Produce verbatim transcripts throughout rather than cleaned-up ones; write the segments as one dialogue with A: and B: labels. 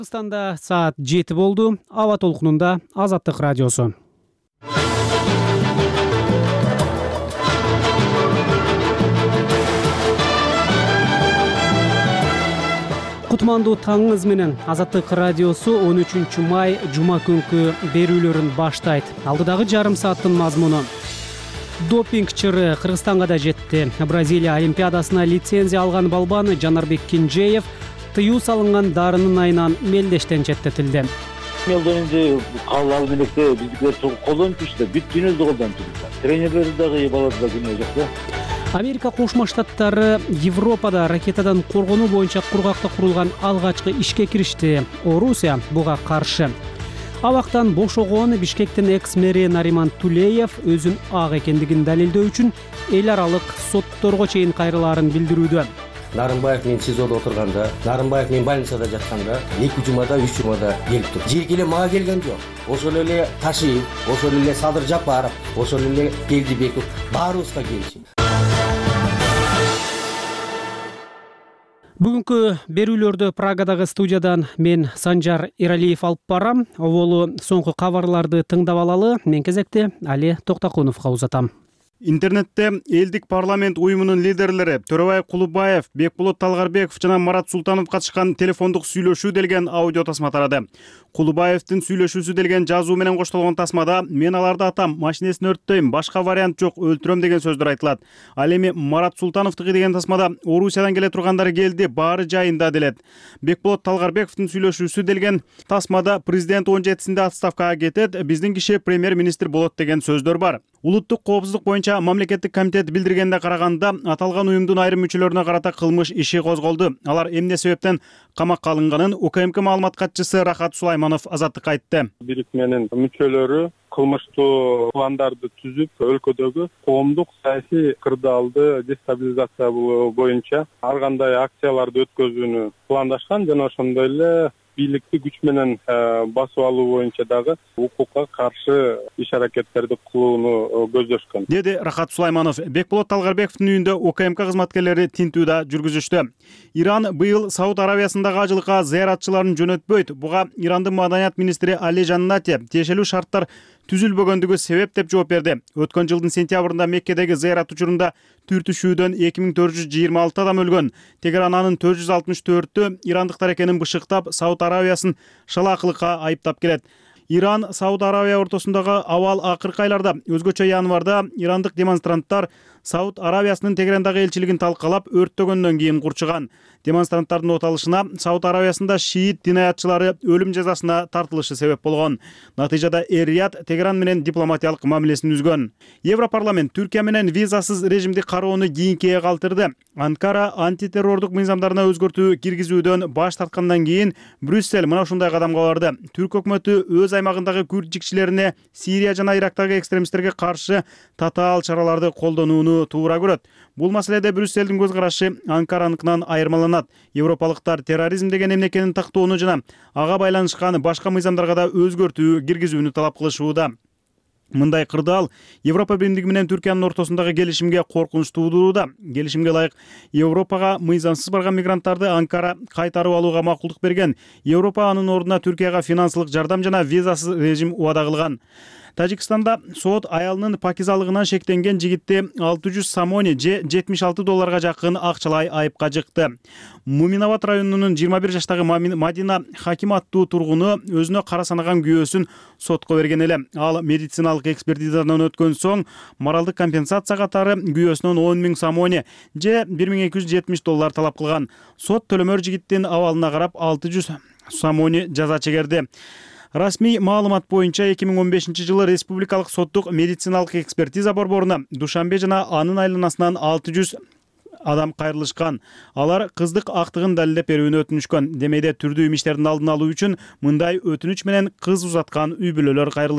A: Кыргызстанда саат жети болду. Аба толкунунда Азаттык радиосу. Кутмандуу таңыңыз менен Азаттык радиосу он үчүнчү май жума күнкү берүүлөрүн баштайт. Алдыдагы жарым сааттын мазмуну: допинг чыры Кыргызстанга да жетти. Бразилия олимпиадасына лицензия алган балбан Жанарбек Кинжеев тыюу салынган дарынын айынан мелдештен четтетилди.
B: Мелденинде калал электе биздикилер чоң колдонуп жүрүштү. Бүт дүйнөдө колдонуп жүрүштү. Тренерлери дагы балада да күнөө жок да.
A: Америка Кошмо Штаттары Европада ракетадан коргонуу боюнча кургакта курулган алгачкы ишке киришти. Орусия буга каршы. Абактан бошогон Бишкектин экс-мэри Нариман Тулеев өзүн ак экендигин далилдөө үчүн эл аралык сотторго чейин кайрылаарын билдирүүдө.
C: Нарымбаев мен СИЗОдо отурганда, Нарымбаев мен больницада жатканда эки жумада, үч жумада келип тур. Жеке эле мага келген жок. Ошол эле Ташиев, ошол эле Садыр Жапаров, ошол эле Келдибеков баарыбызга келиши.
A: Бүгүнкү берүүлөрдү Прагадагы студиядан мен Санжар Иралиев алып барам. Оболу соңку кабарларды тыңдап алалы. Мен кезекте Али Токтокуновго узатам.
D: Интернетте элдик парламент уюмунун лидерлери Төрөбай Кулубаев, Бекболот Талгарбеков жана Марат Султанов катышкан телефондук сүйлөшүү делген аудио тасма тарады. Кулубаевдин сүйлөшүүсү делген жазуу менен коштолгон тасмада мен аларды атам, машинесин өрттөйм, башка вариант жок, өлтүрөм деген сөздөр айтылат. Ал эми Марат Султановдуку деген тасмада Орусиядан келе тургандары келди, баары жайында делет. Бекболот Талгарбековдун сүйлөшүүсү делген тасмада президент он жетисинде отставкага кетет, биздин киши премьер-министр болот деген сөздөр бар. Улуттук коопсуздук боюнча мамлекеттик комитет билдиргенде караганда аталган уюмдун айрым мүчөлөрүнө карата кылмыш иши козголду. Алар эмне себептен камакка алынганын УКМК маалымат катчысы Рахат Сулайманов Азаттыкка айтты.
E: Бирикменин мүчөлөрү кылмыштуу пландарды түзүп, өлкөдөгү коомдук саясий кырдаалды дестабилизация боюнча ар кандай акцияларды өткөзүүнү пландашкан жана ошондой эле бийликти күч менен басып алуу боюнча дагы укукка каршы иш-аракеттерди кылууну көздөшкөн, деди
D: Рахат Сулайманов. Бекболот Талгарбековдун үйүндө УКМК кызматкерлери тинтүү да жүргүзүштү. Иран быйыл Сауд Аравиясындагы ажылыкка зыяратчыларын жөнөтпөйт. Буга Ирандын маданият министри Али Жаннати тиешелүү шарттар түзүлбөгөндүгү себеп деп жооп берди. Өткөн жылдын сентябрында Меккедеги зыярат учурунда түртүшүүдөн эки миң төрт жүз жыйырма алты адам өлгөн. Тегеран анын төрт жүз алтымыш төртү ирандыктар экенин бышыктап, Сауд Аравиясын шалаакылыкка айыптап келет. Иран, Сауд Аравия ортосундагы абал акыркы айларда, өзгөчө январда ирандык демонстранттар Сауд Аравиясынын Тегерандагы элчилигин талкалап, өрттөгөндөн кийин курчуган. Демонстранттардын оталышына Сауд Аравиясында шиит динаятчылары өлүм жазасына тартылышы себеп болгон. Натыйжада Эр-Рияд Тегеран менен дипломатиялык мамилесин үзгөн. Европарламент Түркия менен визасыз режимди кароону кийинкиге калтырды. Анкара антитеррордук мыйзамдарына өзгөртүү киргизүүдөн баш тарткандан кийин Брюссель мына ушундай кадамга барды. Түрк өкмөтү өз аймагындагы күрд-жикчилерине Сирия жана Ирактагы экстремисттерге каршы татаал чараларды колдонууну туура көрөт. Бул маселеде Брюссельдин көз карашы Анкараныкынан айырмаланат. Европалыктар терроризм деген эмне экенин тактоону жана ага байланышкан башка мыйзамдарга да өзгөртүү киргизүүнү талап кылышууда. Мындай кырдаал Европа биримдиги менен Түркиянын ортосундагы келишимге коркунуч туудурууда. Келишимге ылайык Европага мыйзамсыз барган мигранттарды Анкара кайтарып алууга макулдук берген. Европа анын ордуна Түркияга финансылык жардам жана визасыз режим убада кылган. Тажикстанда сот аялынын пакизалыгынан шектенген жигитти алты жүз самони же жетимиш алты долларга жакын акчалай айыпка жыкты. Муминабад районунун жыйырма бир жаштагы Мадина Хаким аттуу тургуну өзүнө кара санаган күйөөсүн сотко берген эле. Ал медициналык экспертизадан өткөн соң моралдык компенсация катары күйөөсүнөн он миң самони же бир миң эки жүз жетимиш доллар талап кылган. Сот төлөмөр жигиттин абалына карап алты жүз самони жаза чегерди. Расмий маалымат боюнча эки миң он бешинчи жылы республикалык соттук медициналык экспертиза борборуна Душанбе жана анын айланасынан алты жүз адам кайрылышкан. Алар кыздык актыгын далилдеп берүүнү өтүнүшкөн. Демейде түрдүү иштердин алдын алуу үчүн мындай өтүнүч менен кыз узаткан үй бүлөлөр кайрылышат.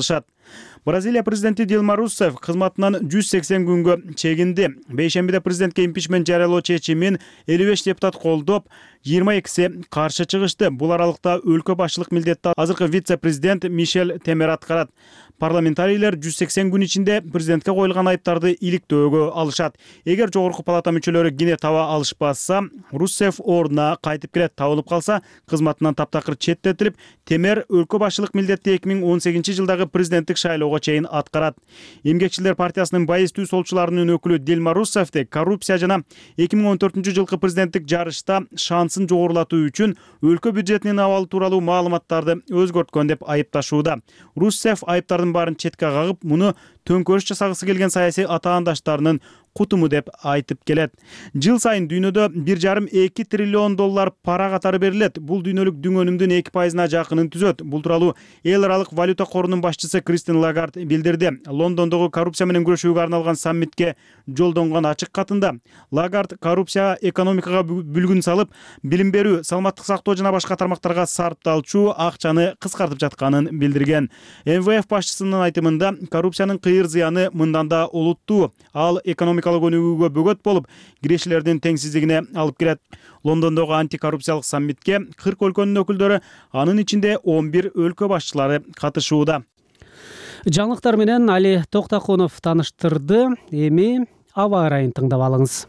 D: Бразилия президенти Дилма Руссефф кызматынан жүз сексен күнгө чегинди. Бейшембиде президентке импичмент жарыялоо чечимин элүү беш депутат колдоп, жыйырма экиси каршы чыгышты. Бул аралыкта өлкө башчылык милдетти азыркы вице-президент Мишель Темер аткарат. Парламентарийлер жүз сексен күн ичинде президентке коюлган айыптарды иликтөөгө алышат. Эгер жогорку палата мүчөлөрү кине таба алышпаса, Руссефф ордуна кайтып келет. Табылып калса, кызматынан таптакыр четтетилип, Темер өлкө башчылык милдетти эки миң он сегизинчи жылдагы президенттик шайлоого чейин аткарат. Эмгекчилер партиясынын байыстуу солчуларынын өкүлү Дилма Руссеффти коррупция жана эки миң он төртүнчү жылкы президенттик жарышта шансын жогорулатуу үчүн өлкө бюджетинин абалы тууралуу маалыматтарды өзгөрткөн деп айыпташууда. Руссефф айыптардын баарын четке кагып, муну төңкөрүш жасагысы келген саясий атаандаштарынын кутуму деп айтып келет. Жыл сайын дүйнөдө бир жарым эки триллион доллар пара катары берилет. Бул дүйнөлүк дүң өнүмдүн эки пайызына жакынын түзөт. Бул тууралуу эл аралык валюта корунун башчысы Кристин Лагард билдирди. Лондондогу коррупция менен күрөшүүгө арналган саммитке жолдонгон ачык катында Лагард коррупция экономикага бүлгүн салып, билим берүү, саламаттык сактоо жана башка тармактарга сарпталчу акчаны кыскартып жатканын билдирген. эм вэ эф башчысынын айтымында, коррупциянын кыйыр зыяны мындан да олуттуу. Ал экономикалык өнүгүүгө бөгөт болуп, кирешилердин теңсиздигине алып келет. Лондондогу антикоррупциялык саммитке кырк өлкөнүн өкүлдөрү, анын ичинде он бир өлкө башчылары катышууда.
A: Жаңылыктар менен Али Токтакунов таныштырды. Эми аба ырайын тыңдап алыңыз.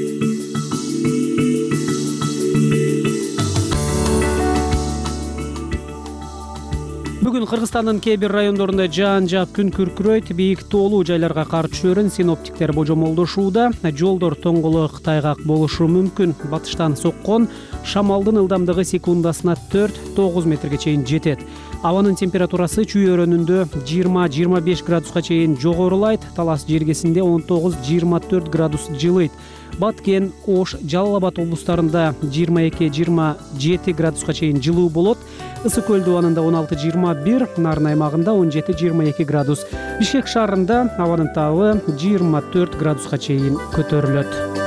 A: Бүгүн Кыргызстандын кээ бир райондорунда жаан жаап күн күркүрөйт, бийик тоолуу жайларга кар түшөрүн синоптиктер божомолдошууда. Жолдор тоңголоок тайгак болушу мүмкүн. Батыштан соккон шамалдын ылдамдыгы секундасына төрт тогуз метрге чейин жетет. Абанын температурасы чүй өрөөнүндө жыйырма жыйырма беш градуска чейин жогорулайт. Талас жергесинде он тогуз жыйырма төрт градус жылыйт. Баткен, Ош, Жалал Абад облустарында жыйырма эки жыйырма жети градуска чейин жылуу болот. Ысык көл дубанында он алты жыйырма бир, Нарын аймагында он жети жыйырма эки градус. Бишкек шаарында абанын табы жыйырма төрт градуска чейин көтөрүлөт.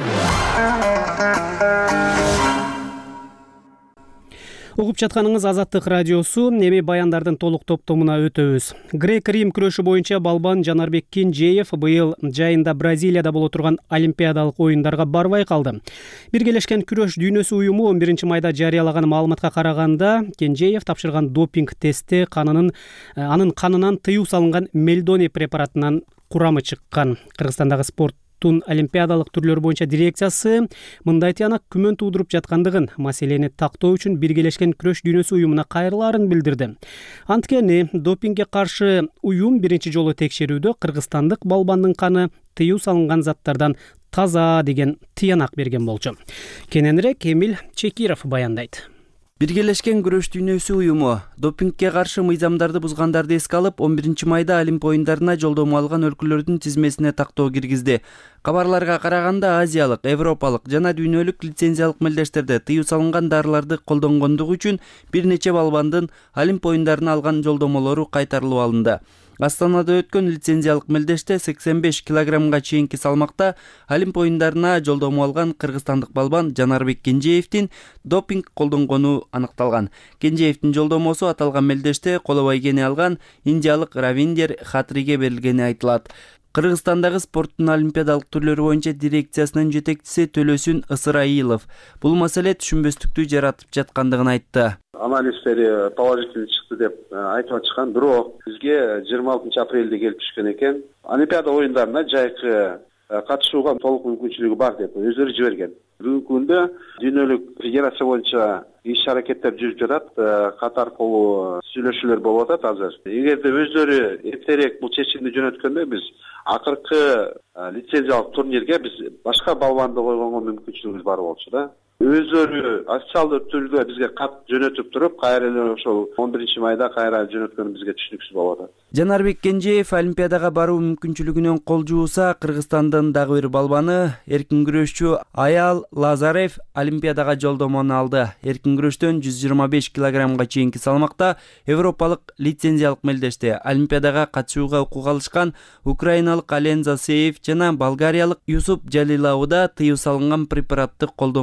A: Угуп жатканыңыз Азаттык радиосу. Эми баяндардын толук топтомуна өтөбүз. Грек-Рим күрөшү боюнча балбан Жанарбек Кенжеев быйыл жайында Бразилияда боло турган Олимпиадалык оюндарга барбай калды. Биргелешкен күрөш дүйнөсү уюму он биринчи майда жарыялаган маалыматка караганда, Кенжеев тапшырган допинг тести канынын анын канынан тыюу салынган мельдоний препаратынан курамы чыккан. Кыргызстандагы спорт Олимпиадалык түрлөр боюнча дирекциясы мындай тыянак күмөн туудуруп жаткандыгын, маселени тактоо үчүн биргелешкен күрөш дүйнөсү уюмуна кайрылаарын билдирди. Анткени допингге каршы уюм биринчи жолу текшерүүдө кыргызстандык балбандын каны тыюу салынган заттардан таза деген тыянак берген болчу. Кененирээк Эмил Чекиров баяндайт.
F: Биргелешкен күрөш дүйнөсү уюму допингге каршы мыйзамдарды бузгандарды эске алып, он биринчи майда Олимп оюндарына жолдомо алган өлкөлөрдүн тизмесине тактоо киргизди. Кабарларга караганда азиялык, европалык жана дүйнөлүк лицензиялык мелдештерде тыюу салынган дарыларды колдонгондугу үчүн бир нече балбандын Олимп оюндарына алган жолдомолору кайтарылып алынды. Астанада өткөн лицензиялык мелдеште сексен беш килограммга чейинки салмакта Олимп оюндарына жолдомо алган кыргызстандык балбан Жанарбек Кенжеевдин допинг колдонгону аныкталган. Кенжеевдин жолдомосу аталган мелдеште колобой кене алган индиялык Равиндер Хатриге берилгени айтылат. Кыргызстандагы спорттун олимпиадалык түрлөрү боюнча дирекциясынын жетекчиси Төлөсүн Ысырайылов бул маселе түшүнбөстүктү жаратып жаткандыгын айтты.
G: Анализдери положительный чыкты деп айтып атышкан, бирок бизге жыйырма алтынчы апрелде келип түшкөн экен. Олимпиада оюндарына жайкы катышууга толук мүмкүнчүлүгү бар деп өздөрү жиберген. Бүгүнкү күндө дүйнөлүк федерация боюнча иш аракеттер жүрүп жатат, катар колу сүйлөшүүлөр болуп атат азыр. Эгерде өздөрү эртерээк бул чечимди жөнөткөндө биз акыркы лицензиялык турнирге биз башка балбанды койгонго мүмкүнчүлүгүбүз бар болчу да. Өздөрү официалдуу түрдө бизге кат жөнөтүп туруп, кайра эле ошол он биринчи майда кайра жөнөткөнү бизге түшүнүксүз болуп атат.
F: Жанарбек Кенжеев Олимпиадага баруу мүмкүнчүлүгүнөн кол жууса, Кыргызстандын дагы бир балбаны эркин күрөшчү Аял Лазарев Олимпиадага жолдомону алды. Эркин күрөштөн жүз жыйырма беш килограммга чейинки салмакта европалык лицензиялык мелдеште Олимпиадага катышууга укук алышкан украиналык Ален Засеев жана болгариялык Юсуп Жалилауда тыюу салынган препаратты колдонгону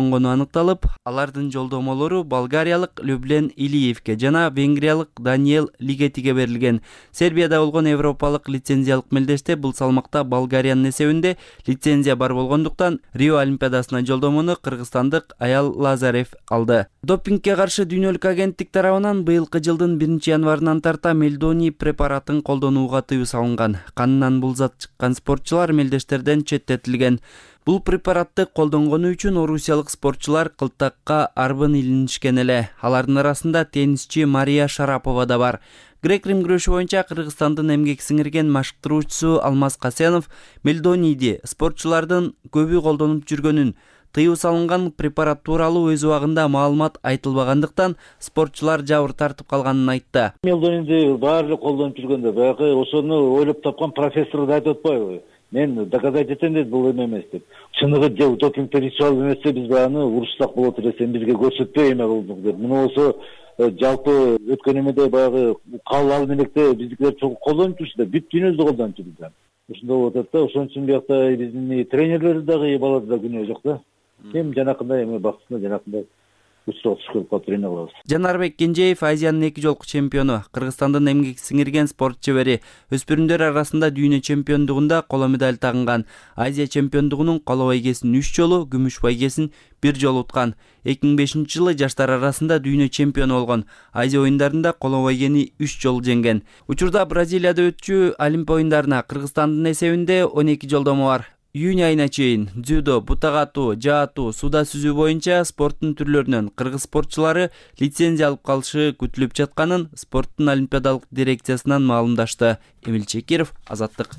F: аныкталып, алардын жолдомолору болгариялык Люблен Илиевке жана венгриялык Даниэл Лигетиге берилген. Сербияда болгон европалык лицензиялык мелдеште бул салмакта Болгариянын эсебинде лицензия бар болгондуктан Рио Олимпиадасына жолдомону кыргызстандык Аял Лазарев алды. Допингге каршы дүйнөлүк агенттик тарабынан быйылкы жылдын биринчи январынан тарта мелдоний препаратын колдонууга тыюу салынган. Канынан бул зат чыккан спортчулар мелдештерден четтетилген. Бул препаратты колдонгону үчүн орусиялык спортчулар кылтакка арбын илинишкен эле. Алардын арасында теннисчи Мария Шарапова да бар. Грек-рим күрөшү боюнча Кыргызстандын эмгек сиңирген машыктыруучусу Алмаз Касенов мелдонийди спортчулардын көбү колдонуп жүргөнүн, тыюу салынган препарат тууралуу өз убагында маалымат айтылбагандыктан спортчулар жабыр тартып калганын айтты.
B: Мелдонийди баары колдонуп жүргөндө баягы ошону ойлоп тапкан профессор да айтып атпайбы? Мен доказать этем дейт, бул эме эмес деп. Чыныгы же допингдер ичип алып эмесе биз аны урушсак болот десем бизге көрсөтпөй эме кылдык деп. Мына болсо жалпы өткөн эмеде баягы кабыл алып электе биздикилер чоң колдонуп жүрүштү да, бүт дүйнөдө колдонуп жүрдү. Ушундай болуп атат да, ошон үчүн биякта биздин тренерлер дагы эбалада да күнөө жок да. Ким жанакындай эме бактысында жанакындай учурга түшүп калып тренер кылабыз.
F: Жанарбек Кенжеев Азиянын эки жолку чемпиону, Кыргызстандын эмгек сиңирген спорт чебери, өспүрүмдөр арасында дүйнө чемпиондугунда коло медаль тагынган. Азия чемпиондугунун коло байгесин үч жолу, күмүш байгесин бир жолу уткан. эки миң бешинчи жылы жаштар арасында дүйнө чемпиону болгон. Азия оюндарында коло байгени үч жолу жеңген. Учурда Бразилияда өтчү Олимп оюндарына Кыргызстандын эсебинде он эки жолдомо бар. Июнь айына чейин дзюдо, бутак атуу, жаа атуу, сууда сүзүү боюнча спорттун түрлөрүнөн кыргыз спортчулары лицензия алып калышы күтүлүп жатканын спорттун олимпиадалык дирекциясынан маалымдашты. Эмил Чекиров, Азаттык.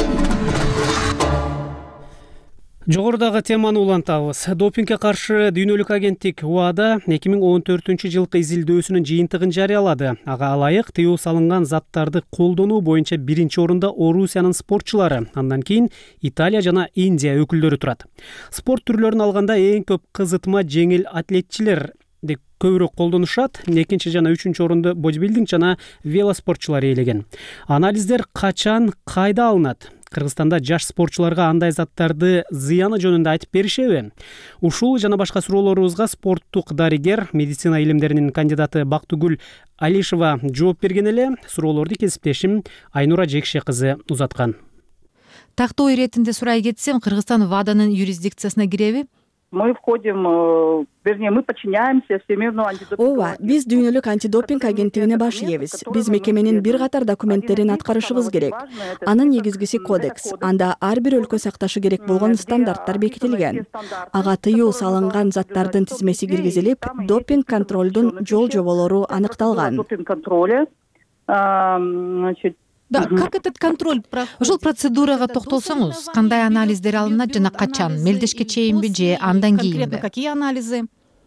A: Жогорудагы теманы улантабыз. Допингге каршы дүйнөлүк агенттик УАДа эки миң он төртүнчү жылкы изилдөөсүнүн жыйынтыгын жарыялады. Ага ылайык тыюу салынган заттарды колдонуу боюнча биринчи орунда Орусиянын спортчулары, андан кийин Италия жана Индия өкүлдөрү турат. Спорт түрлөрүн алганда эң көп кызытма жеңил атлетчилер көбүрөөк колдонушат. Экинчи жана үчүнчү орунду бодибилдинг жана велоспортчулар ээлеген. Анализдер качан, кайда алынат? Кыргызстанда жаш спортчуларга андай заттарды зыяны жөнүндө айтып беришеби? Ушул жана башка суроолорубузга спорттук дарыгер, медицина илимдеринин кандидаты Бактыгүл Алишева жооп берген эле. Суроолорду кесиптешим Айнура Жекше кызы узаткан.
H: Тактоо иретинде сурай кетсем, Кыргызстан ВАДАнын юрисдикциясына киреби?
I: Мы входим, вернее, мы подчиняемся Всемирному антидопингу.
J: Ооба, биз дүйнөлүк антидопинг агенттигине баш ийебиз. Биз мекеменин бир катар документтерин аткарышыбыз керек. Анын негизгиси кодекс. Анда ар бир өлкө сакташы керек болгон стандарттар бекитилген. Ага тыюу салынган заттардын тизмеси киргизилип, допинг контролдун жол жоболору аныкталган.
I: Допинг контроля, значит,
H: Да, как этот контроль проходит? Ушул процедурага токтолсоңуз, кандай анализдер алынат жана качан? Мелдешке чейинби же андан кийинби? Конкретно какие анализы?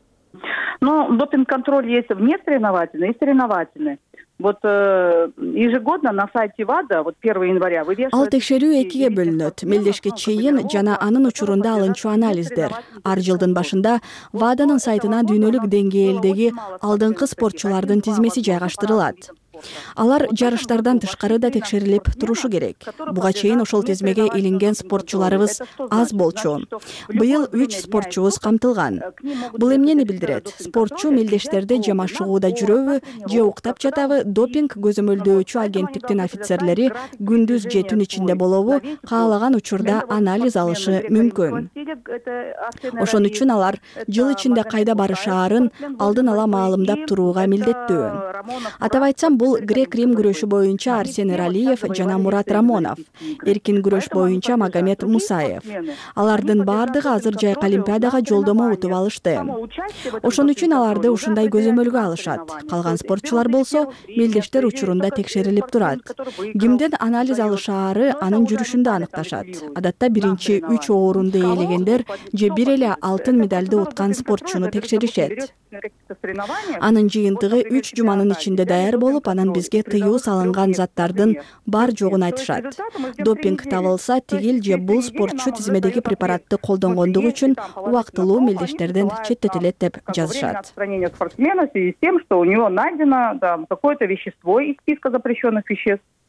I: Ну, допинг-контроль есть вне соревновательный и соревновательный. Вот э, ежегодно на сайте ВАДА, вот первого января, вывешивается...
J: Ал текшерүү экиге бөлүнөт. Мелдешке чейин жана анын учурунда алынчу анализдер. Ар жылдын башында ВАДАнын сайтына дүйнөлүк деңгээлдеги алдыңкы спортчулардын тизмеси жайгаштырылат. Алар жарыштардан тышкары да текшерилип турушу керек. Буга чейин ошол тизмеге илинген спортчуларыбыз аз болчу. Быйыл үч спортчубуз камтылган. Бул эмнени билдирет? Спортчу мелдештерде же машыгууда жүрөбү, же уктап жатабы, допинг көзөмөлдөөчү агенттиктин офицерлери күндүз же түн ичинде болобу, каалаган учурда анализ алышы мүмкүн. Ошон үчүн алар жыл ичинде кайда барышаарын алдын ала маалымдап турууга милдеттүү. Атап айтсам, бул грек-рим күрөшү боюнча Арсен Эралиев жана Мурат Рамонов, эркин күрөш боюнча Магомед Мусаев. Алардын баардыгы азыр жайкы олимпиадага жолдомо утуп алышты. Ошон үчүн аларды ушундай көзөмөлгө алышат. Калган спортчулар болсо мелдештер учурунда текшерилип турат. Кимден анализ алышаары анын жүрүшүндө аныкташат. Адатта биринчи үч орунду ээлегендер же бир эле алтын медалды уткан спортчуну текшеришет. Анын жыйынтыгы үч жуманын ичинде даяр болуп, анан бизге тыюу салынган заттардын бар жогун айтышат. Допинг табылса, тигил же бул спортчу тизмедеги препаратты колдонгондугу үчүн убактылуу мелдештерден четтетилет деп жазышат.
I: Спортсмена в связи с тем, что у него найдено какое-то вещество из списка запрещенных веществ.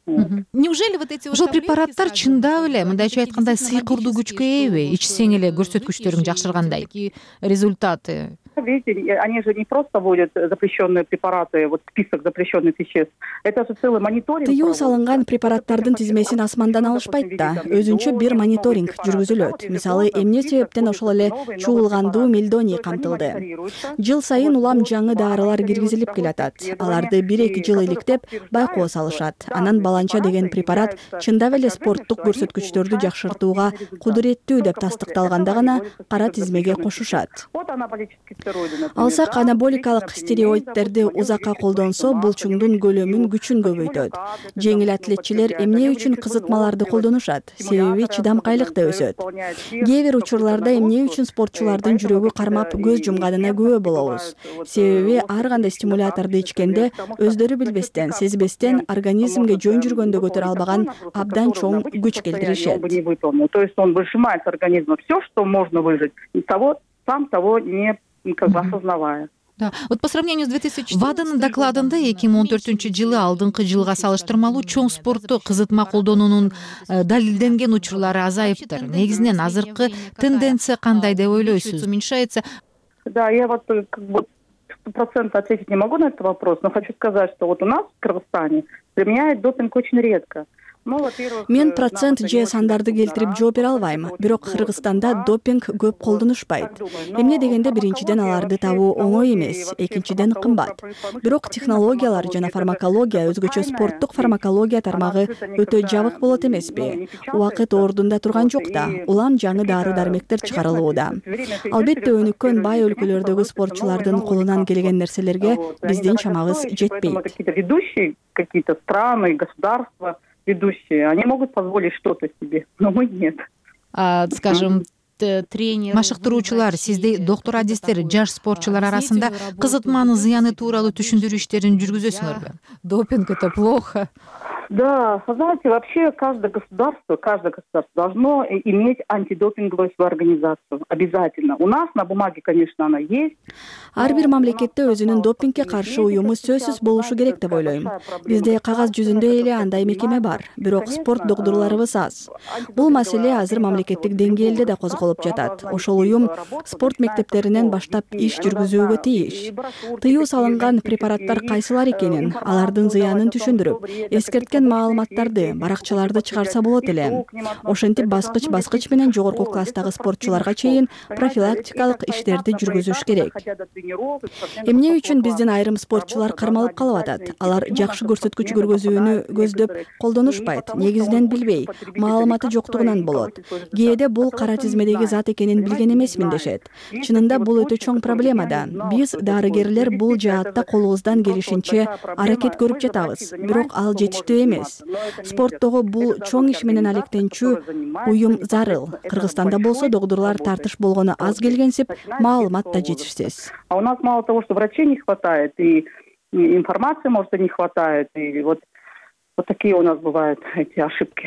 H: Неужели вот эти ушул препараттар чындап эле мындайча айтканда сыйкырдуу күчкө ээби, ичсең эле көрсөткүчтөрүң жакшыргандай результаты?
I: Видите, они же не просто вводят запрещенные препараты, вот список запрещенных веществ. Это же целый мониторинг.
J: Тыюу салынган препараттардын тизмесин асмандан алышпайт да. Өзүнчө бир мониторинг жүргүзүлөт. Мисалы, эмне себептен ошол эле чуулгандуу мелдоний камтылды. Жыл сайын улам жаңы дарылар киргизилип келатат. Аларды бир-эки жыл иликтеп байкоо салышат. Анан баланча деген препарат чындап эле спорттук көрсөткүчтөрдү жакшыртууга кудуреттүү деп тастыкталганда гана кара тизмеге кошушат. Алсак анаболикалык стероидтерди узакка колдонсо, булчуңдун көлөмүн, күчүн көбөйтөт. Жеңил атлетчилер эмне үчүн кызытмаларды колдонушат? Себеби чыдамкайлык да өсөт. Кээ бир учурларда эмне үчүн спортчулардын жүрөгү кармап көз жумганына күбө болобуз. Себеби ар кандай стимуляторду ичкенде өздөрү билбестен, сезбестен организмге жөн жүргөндө көтөрө албаган абдан чоң күч келтиришет.
I: То есть он выжимает с организма все, что можно выжать, того, сам того не как бы осознавая.
H: Да. Вот по сравнению с две тысячи ВАДАнын докладында эки миң он төртүнчү жылы алдыңкы жылга салыштырмалуу чоң спортто кызытма колдонуунун далилденген учурлары азайыптыр. Негизинен азыркы тенденция кандай деп ойлойсуз? Уменьшается?
I: Да, я вот как бы сто процентов ответить не могу на этот вопрос, но хочу сказать, что вот у нас в Кыргызстане применяют допинг очень редко.
J: Мен процент же сандарды келтирип жооп бере албайм. Бирок Кыргызстанда допинг көп колдонушпайт. Эмне дегенде биринчиден аларды табуу оңой эмес, экинчиден кымбат. Бирок технологиялар жана фармакология, өзгөчө спорттук фармакология тармагы өтө жабык болот эмеспи? Убакыт ордунда турган жок да. Улам жаңы дары-дармектер чыгарылууда. Албетте өнүккөн бай өлкөлөрдөгү спортчулардын колунан келген нерселерге биздин чамабыз жетпейт.
I: Какие-то страны, государства ведущие, они могут позволить что-то себе, но мы нет.
H: А, скажем, тренер, машыктыруучулар, сизде доктор адистер жаш спортчулар арасында кызытманын зыяны тууралуу түшүндүрүү иштерин жүргүзөсүңөрбү? Допинг это плохо.
I: Да, знаете, вообще каждое государство, каждое государство должно иметь антидопинговую свою организацию. Обязательно. У нас на бумаге, конечно, она есть.
J: Ар бир мамлекетте өзүнүн допингге каршы уюму сөзсүз болушу керек деп ойлойм. Бизде кагаз жүзүндө эле андай мекеме бар, бирок спорт докторлорубуз аз. Бул маселе азыр мамлекеттик деңгээлде да козголуп жатат. Ошол уюм спорт мектептеринен баштап иш жүргүзүүгө тийиш. Тыюу салынган препараттар кайсылар экенин, алардын зыянын түшүндүрүп, эскерткен маалыматтарды, баракчаларды чыгарса болот эле. Ошентип баскыч-баскыч менен жогорку класстагы спортчуларга чейин профилактикалык иштерди жүргүзүш керек. Эмне үчүн биздин айрым спортчулар кармалып калып атат? Алар жакшы көрсөткүч көргөзүүнү көздөп колдонушпайт, негизинен билбей, маалыматы жоктугунан болот. Кээде бул кара тизмедеги зат экенин билген эмесмин дешет. Чынында бул өтө чоң проблема да. Биз дарыгерлер бул жаатта колубуздан келишинче аракет көрүп жатабыз, бирок ал жетиштүү эмес. Спорттогу бул чоң иш менен алектенчүү уюм зарыл. Кыргызстанда болсо докторлор тартыш болгону аз келгенсип, маалымат да жетишсиз.
I: А у нас мало того, что врачей не хватает, и информации, может, и не хватает, и вот, вот такие у нас бывают эти ошибки.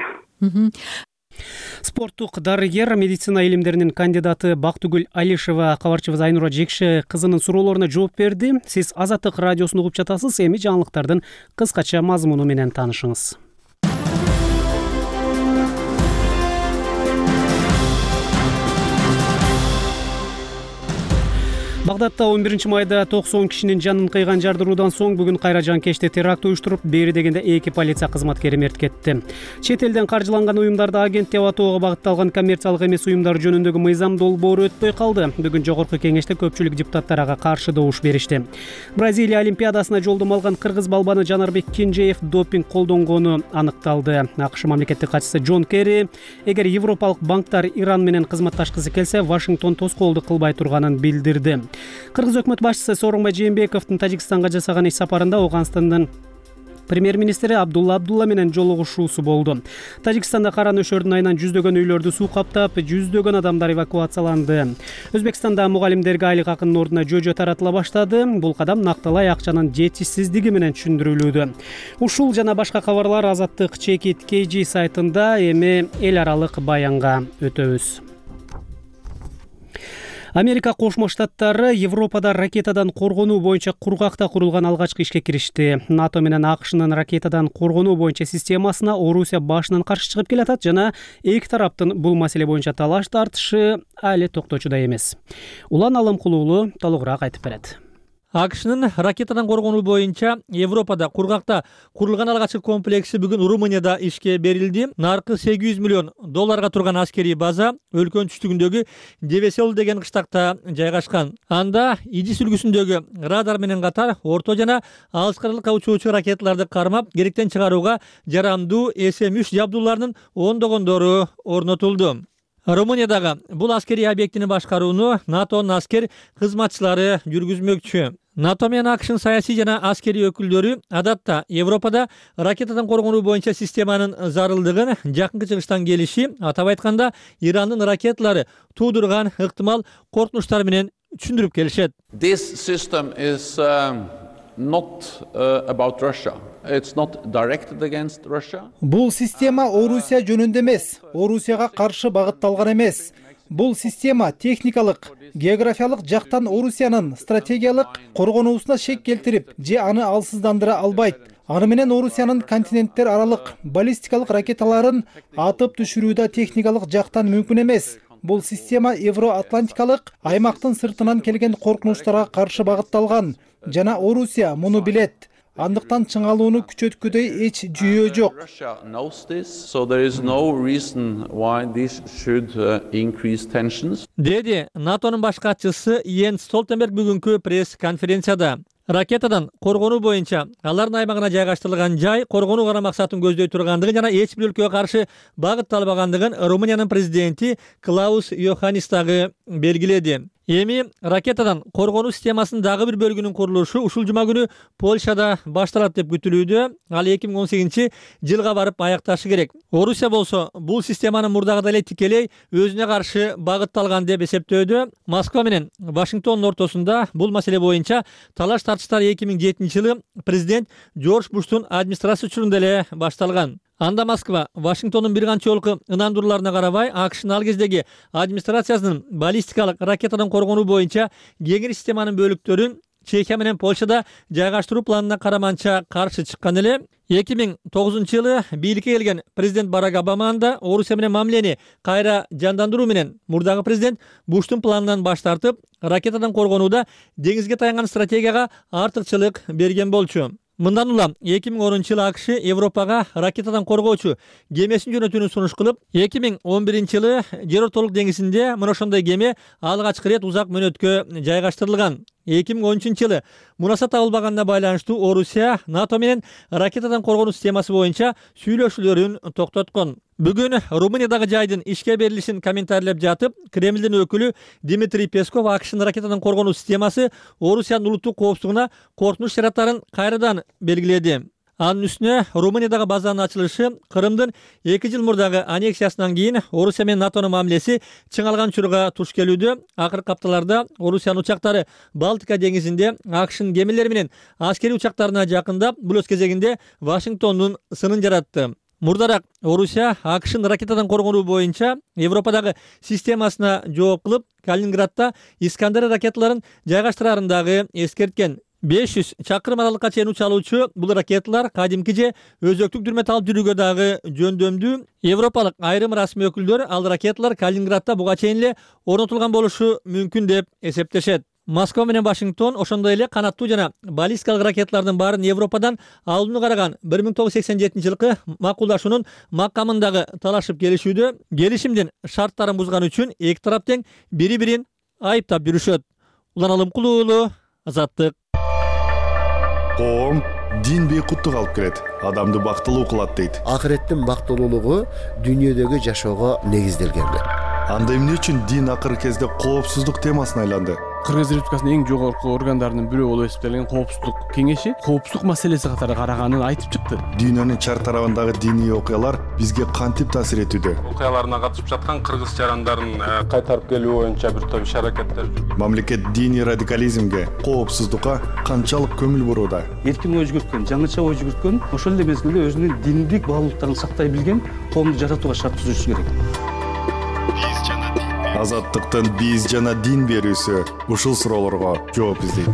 A: Спорттук дарыгер, медицина илимдеринин кандидаты Бактыгүл Алишева кабарчыбыз Айнура Жекше кызынын суроолоруна жооп берди. Сиз Азаттык радиосун угуп жатасыз. Эми жаңылыктардын кыскача мазмуну менен таанышыңыз. Багдадта он биринчи майда токсон кишинин жанын кыйган жардыруудан соң бүгүн кайра жанкечте теракт уюштуруп, бери дегенде эки полиция кызматкери мерт кетти. Чет элден каржыланган уюмдарды агент деп атоого багытталган коммерциялык эмес уюмдар жөнүндөгү мыйзам долбоору өтпөй калды. Бүгүн жогорку кеңеште көпчүлүк депутаттар ага каршы добуш беришти. Бразилия олимпиадасына жолдомо алган кыргыз балбаны Жанарбек Кенжеев допинг колдонгону аныкталды. АКШ мамлекеттик катчысы Джон Керри эгер европалык банктар Иран менен кызматташкысы келсе, Вашингтон тоскоолдук кылбай турганын билдирди. Кыргыз өкмөт башчысы Сооронбай Жээнбековдун Тажикстанга жасаган иш сапарында Ооганстандын премьер-министри Абдулла Абдулла менен жолугушуусу болду. Тажикстанда кара нөшөрдүн айынан жүздөгөн үйлөрдү суу каптап, жүздөгөн адамдар эвакуацияланды. Өзбекстанда мугалимдерге айлык акынын ордуна жөө-жөө таратыла баштады. Бул кадам накталай акчанын жетишсиздиги менен түшүндүрүлүүдө. Ушул жана башка кабарлар Азаттык Чекит кей жи сайтында. Эми эл аралык баянга өтөбүз. Америка Кошмо Штаттары Европада ракетадан коргонуу боюнча кургакта курулган алгачкы ишке киришти. НАТО менен АКШнын ракетадан коргонуу боюнча системасына Орусия башынан каршы чыгып келатат жана эки тараптын бул маселе боюнча талаш тартышы али токточуда эмес. Улан Алымкулуулу толугураак айтып берет.
K: АКШнын ракетадан коргонуу боюнча Европада кургакта курулган алгачкы комплекси бүгүн Румынияда ишке берилди. Наркы сегиз жүз миллион долларга турган аскерий база өлкөнүн түштүгүндөгү Девесел деген кыштакта жайгашкан. Анда Идис үлгүсүндөгү радар менен катар орто жана алыскырылыкка учуучу ракеталарды кармап, керектен чыгарууга жарамдуу эс эм үч жабдууларынын ондогондору орнотулду. Румыниядагы бул аскерий объектини башкарууну НАТОнун аскер кызматчылары жүргүзмөкчү. НАТО менен АКШнын саясий жана аскерий өкүлдөрү адатта Европада ракетадан коргонуу боюнча системанын зарылдыгын жакынкы чыгыштан келиши, атап айтканда Ирандын ракеталары туудурган ыктымал коркунучтар менен түшүндүрүп келишет.
L: This system is um, not uh, about Russia. It's not directed against Russia.
M: Бул система Орусия жөнүндө эмес, Орусияга каршы багытталган эмес. Бул система техникалык, географиялык жактан Орусиянын стратегиялык коргонуусуна шек келтирип, же аны алсыздандыра албайт. Аны менен Орусиянын континенттер аралык баллистикалык ракеталарын атып түшүрүүдө техникалык жактан мүмкүн эмес. Бул система Евроатлантикалык аймактын сыртынан келген коркунучтарга каршы багытталган жана Орусия муну билет. Андыктан чыңалууну күчөткүдөй эч жүйөө жок.
K: Деди НАТОнун баш катчысы Йенс Столтенберг бүгүнкү пресс конференцияда. Ракетадан коргонуу боюнча алардын аймагына жайгаштырылган жай коргонуу гана максатын көздөй тургандыгын жана эч бир өлкөгө каршы багытталбагандыгын Румыниянын президенти Клаус Йоханнис дагы белгиледи. Эми ракетадан коргонуу системасынын дагы бир бөлүгүнүн курулушу ушул жума күнү Польшада башталат деп күтүлүүдө. Ал эки миң он сегизинчи жылга барып аякташы керек. Орусия болсо бул системанын мурдагыдай эле тикелей өзүнө каршы багытталган деп эсептөөдө. Москва менен Вашингтондун ортосунда бул маселе боюнча талаш тартыштар эки миң жетинчи жылы президент Джордж Буштун администрациясы учурунда эле башталган. Анда Москва Вашингтондун бир канча жолку ынандырууларына карабай АКШнын ал кездеги администрациясынын баллистикалык ракетадан коргонуу боюнча кеңири системанын бөлүктөрүн Чехия менен Польшада жайгаштыруу планына караманча каршы чыккан эле. эки миң тогузунчу жылы бийликке келген президент Барак Обама анда Орусия менен мамилени кайра жандандыруу менен мурдагы президент Буштун планынан баш тартып, ракетадан коргонууда деңизге таянган стратегияга артыкчылык берген болчу. Мындан улам эки миң онунчу жылы АКШ Европага ракетадан коргоочу кемесин жөнөтүүнү сунуш кылып, эки миң он биринчи жылы жер ортолук деңизинде мына ошондой кеме алгачкы ирет узак мөөнөткө жайгаштырылган. эки миң он үчүнчү жылы мунаса табылбаганына байланыштуу Орусия НАТО менен ракетадан коргонуу системасы боюнча сүйлөшүүлөрүн токтоткон. Бүгүн Румыниядагы жайдын ишке берилишин комментарийлеп жатып, Кремлдин өкүлү Дмитрий Песков АКШнын ракетадан коргонуу системасы Орусиянын улуттук коопсуздугуна коркунуч жаратарын кайрадан белгиледи. Анын үстүнө Румыниядагы базанын ачылышы Кырымдын эки жыл мурдагы аннексиясынан кийин Орусия менен НАТОнун мамилеси чыңалган учурга туш келүүдө. Акыркы апталарда Орусиянын учактары Балтика деңизинде АКШнын кемелери менен аскерий учактарына жакындап, бул өз кезегинде Вашингтондун сынын жаратты. Мурдараак Орусия АКШнын ракетадан коргонуу боюнча Европадагы системасына жооп кылып, Калининградда Искандер ракеталарын жайгаштырарын дагы эскерткен. беш жүз чакырым аралыкка чейин уча алуучу бул ракеталар кадимки же өзөктүк дүрмөт алып жүрүүгө дагы жөндөмдүү. Европалык айрым расмий өкүлдөр ал ракеталар Калининградда буга чейин эле орнотулган болушу мүмкүн деп эсептешет. Москва менен Вашингтон ошондой эле канаттуу жана баллистикалык ракеталардын баарын Европадан алууну караган бир миң тогуз жүз сексен жетинчи жылкы макулдашуунун макамындагы талашып келишүүдө. Келишимдин шарттарын бузган үчүн эки тарап тең бири-бирин айыптап жүрүшөт. Улан Алымкулуулу, Азаттык.
N: Коом дин бейкуттук алып келет, адамды бактылуу кылат дейт.
O: Акыреттин бактылуулугу дүйнөдөгү жашоого негизделген.
N: Анда эмне үчүн дин акыркы кезде коопсуздук темасына айланды?
P: Кыргыз Республикасынын эң жогорку органдарынын бирөө болуп эсептелген коопсуздук кеңеши коопсуздук маселеси катары караганын айтып чыкты.
N: Дүйнөнүн чар тарабындагы диний окуялар бизге кантип таасир этүүдө?
E: Окуяларына катышып жаткан кыргыз жарандарын кайтарып келүү боюнча бир топ иш-аракеттер жүргүзүлөт.
N: Мамлекет диний радикализмге, коопсуздукка канчалык көңүл бурууда?
Q: Эркин ой жүгүрткөн, жаңыча ой жүгүрткөн, ошол эле мезгилде өзүнүн диндик баалуулуктарын сактай билген коомду жаратууга шарт түзүшү керек.
N: азаттыктын биз жана дин берүүсү ушул суроолорго жооп издейт.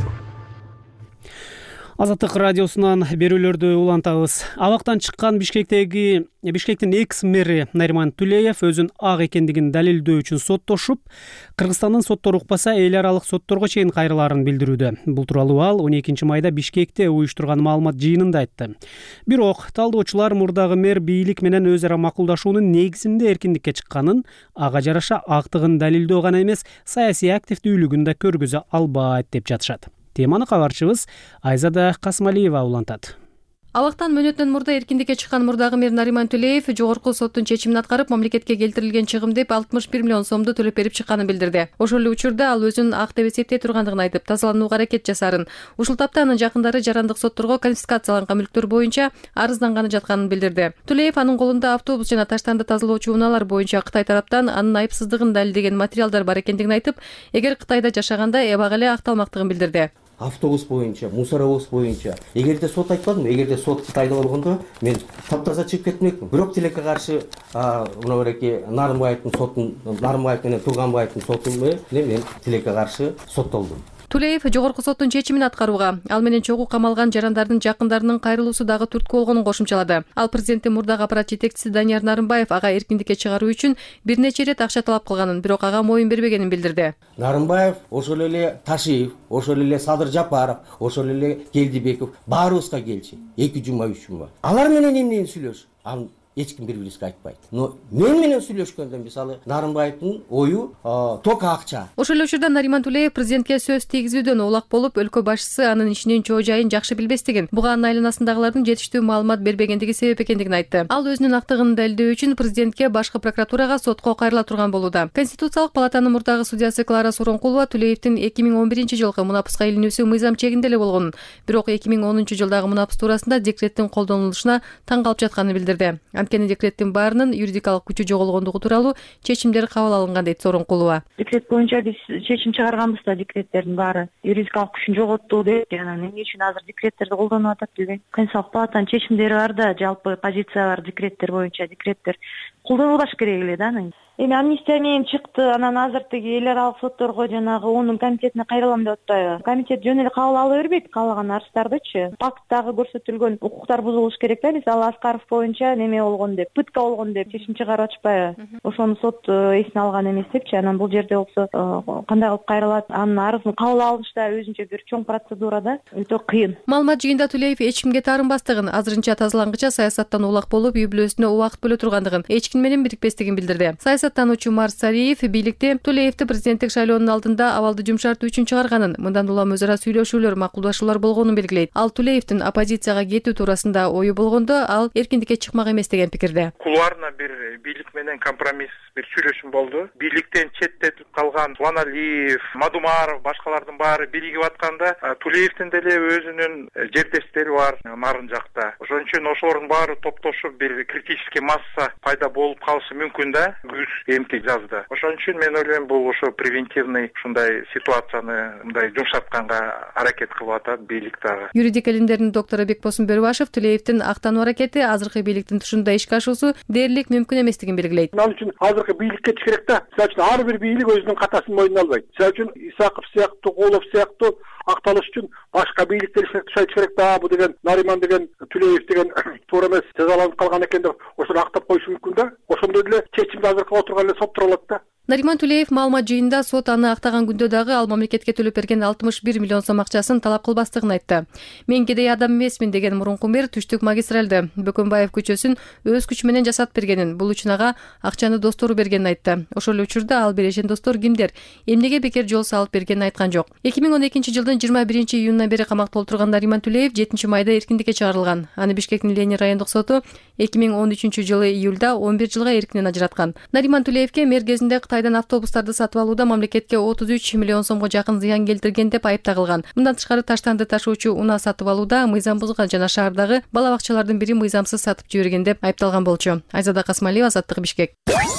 A: Азаттык радиосунан берүүлөрдү улантабыз. Абактан чыккан Бишкектеги Бишкектин экс мэри Нариман Тулеев өзүн ак экендигин далилдөө үчүн соттошуп, Кыргызстандын соттору укпаса эл аралык сотторго чейин кайрылаарын билдирүүдө. Бул тууралуу ал он экинчи майда Бишкекте уюштурган маалымат жыйынында айтты. Бирок талдоочулар мурдагы мэр бийлик менен өз ара макулдашуунун негизинде эркиндикке чыкканын, ага жараша актыгын далилдөө гана эмес, саясий активдүүлүгүн да көргөзө албайт деп жатышат. Теманы кабарчыбыз Айзада Касмалиева улантат.
R: Абактан мөөнөттөн мурда эркиндикке чыккан мурдагы мэр Нариман Тулеев жогорку соттун чечимин аткарып, мамлекетке келтирилген чыгым деп алтымыш бир миллион сомду төлөп берип чыкканын билдирди. Ошол эле учурда ал өзүн ак деп эсептей тургандыгын айтып, тазаланууга аракет жасаарын, ушул тапта анын жакындары жарандык сотторго конфискацияланган мүлктөр боюнча арызданганы жатканын билдирди. Тулеев анын колунда автобус жана таштанды тазалоочу унаалар боюнча Кытай тараптан анын айыпсыздыгын далилдеген материалдар бар экендигин айтып, эгер Кытайда жашаганда эбак эле акталмактыгын билдирди.
C: Автобус боюнча, мусоровоз боюнча. Эгерде сот айтпадым, эгерде сот Кытайда болгондо мен таптаза чыгып кетмекмин. Бирок тилекке каршы мына береки Нарымбаевдин сотун, Нарымбаев менен Турганбаевдин сотун мен тилекке каршы соттолдум.
R: Тулеев жогорку соттун чечимин аткарууга, ал менен чогуу камалган жарандардын жакындарынын кайрылуусу дагы түрткү болгонун кошумчалады. Ал президенттин мурдагы аппарат жетекчиси Данияр Нарымбаев ага эркиндикке чыгаруу үчүн бир нече ирет акча талап кылганын, бирок ага моюн бербегенин билдирди.
C: Нарымбаев, ошол эле Ташиев, ошол эле Садыр Жапаров, ошол эле Келдибеков баарыбызга келчи. эки жума, үч жума. Алар менен эмнени сүйлөш? Ал эч ким бири-бирибизге айтпайт. Но мен менен сүйлөшкөндө мисалы Нарымбаевдин ою ток акча.
R: Ошол эле учурда Нариман Тулеев президентке сөз тийгизүүдөн улак болуп, өлкө башчысы анын ишинин чоо жайын жакшы билбестигин, буга анын айланасындагылардын жетиштүү маалымат бербегендиги себеп экендигин айтты. Ал өзүнүн актыгын далилдөө үчүн президентке, башкы прокуратурага, сотко кайрыла турган болууда. Конституциялык палатанын мурдагы судьясы Клара Суронкулова Тулеевдин эки миң он биринчи жылкы мунапуска илинүүсү мыйзам чегинде эле болгонун, бирок эки миң онунчу жылдагы мунапус туурасында декреттин колдонулушуна таң калып жатканын билдирди. Анткени декреттин баарынын юридикалык күчү жоголгондугу тууралуу чечимдер кабыл алынган дейт Сооронкулова.
S: Декрет боюнча биз чечим чыгарганбыз да, декреттердин баары юридикалык күчүн жоготту дейт. Жана эмне үчүн азыр декреттерди колдонуп атат билбейм. Конституциялык палатанын чечимдери бар да, жалпы позициялар декреттер боюнча, декреттер колдонулбаш керек эле да. Эми амнистия менен чыкты, анан азыр тиги эл аралык сотторго жанагы онун комитетине кайрылам деп атпайбы? Комитет жөн эле кабыл ала бербейт каалаган арыздардычы. Факттагы көрсөтүлгөн укуктар бузулуш керек да. Мисалы Аскаров боюнча неме болгон деп, пытка болгон деп чечим чыгарып атышпайбы? Ошону сот эсине алган эмес депчи. Анан бул жерде болсо кандай кылып кайрылат? Анын арызын кабыл алыш да өзүнчө бир чоң процедура да, өтө кыйын.
R: Маалымат жыйында Тулеев эч кимге таарынбастыгын, азырынча тазалангыча саясаттан улак болуп, үй бүлөсүнө убакыт бөлө тургандыгын, эч ким менен бирикпестигин билдирди. Саясаттануучу Марс Сариев бийликти Тулеевди президенттик шайлоонун алдында абалды жумшартуу үчүн чыгарганын, мындан улам өз ара сүйлөшүүлөр, макулдашуулар болгонун белгилейт. Ал Тулеевдин оппозицияга кетүү туурасында ою болгондо, ал эркиндикке чыкмак эмес деген пикирде.
T: Кулуарна бир бийлик менен компромисс, бир сүйлөшүү болду. Бийликтен четтетип калган Кубаналиев, Мадумаров, башкалардын баары биригип атканда, Тулеевдин деле өзүнүн жердештери бар нарын жакта. Ошон үчүн ошолордун баары топтошуп бир критический масса пайда болуп калышы мүмкүн да, күз эмки жазда. Ошон үчүн мен ойлойм, бул ошо превентивный ушундай ситуацияны мындай жумшатканга аракет кылып атат бийлик дагы.
R: Юридик илимдеринин доктору Бекбосун Бөрүбашев Тулеевдин актануу аракети азыркы бийликтин тушунда ишке ашуусу дээрлик мүмкүн эместигин белгилейт.
U: Ал үчүн азыркы бийлик кетиш керек да. Мисалы үчүн ар бир бийлик өзүнүн катасын мойнуна албайт. Мисалы үчүн Исаков сыяктуу, Колов сыяктуу акталыш үчүн башка бийликтер иштеп керек да. Бу деген Нариман деген, Тулеев деген туура эмес, жазаланып калган экен деп ошону актап коюшу мүмкүн да. Ошондой эле чечимди азыркы отурган эле соттор алат да.
R: Нариман Тулеев маалымат жыйында сот аны актаган күндө дагы ал мамлекетке төлөп берген алтымыш бир миллион сом акчасын талап кылбастыгын айтты. Мен кедей адам эмесмин деген мурунку мэр түштүк магистралды Бөкөнбаев көчөсүн өз күчү менен жасатып бергенин, бул үчүн ага акчаны достору бергенин айтты. Ошол эле учурда ал берешен достор кимдер, эмнеге бекер жол салып бергенин айткан жок. эки миң он экинчи жылдын жыйырма биринчи июнунан бери камакта отурган Нариман Тулеев жетинчи майда эркиндикке чыгарылган. Аны Бишкектин Ленин райондук соту эки миң он үчүнчү жылы июлда он бир жылга эркинен ажыраткан. Нариман Тулеевке мэр кезинде Кытайдан автобустарды сатып алууда мамлекетке отуз үч миллион сомго жакын зыян келтирген деп айып тагылган. Мындан тышкары таштанды ташуучу унаа сатып алууда мыйзам бузган жана шаардагы бала бакчалардын бири мыйзамсыз сатып жиберген деп айыпталган болчу. Айзада Касмалиева, Азаттык, Бишкек.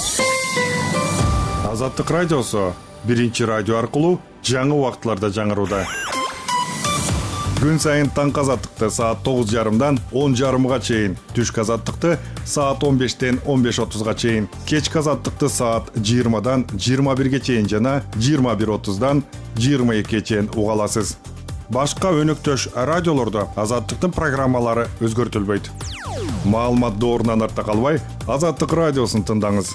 N: Азаттык радиосу биринчи радио аркылуу жаңы убакытларда жаңырууда. Күн сайын таңкы азаттыкты саат тогуз жарымдан он жарымга чейин, түшкү азаттыкты саат он бештен он беш отузга чейин, кечки азаттыкты саат жыйырмадан жыйырма бирге чейин жана жыйырма бир отуздан жыйырма экиге чейин уга аласыз. Башка өнөктөш радиолордо азаттыктын программалары өзгөртүлбөйт. Маалымат доорунан артта калбай, Азаттык радиосун тыңдаңыз.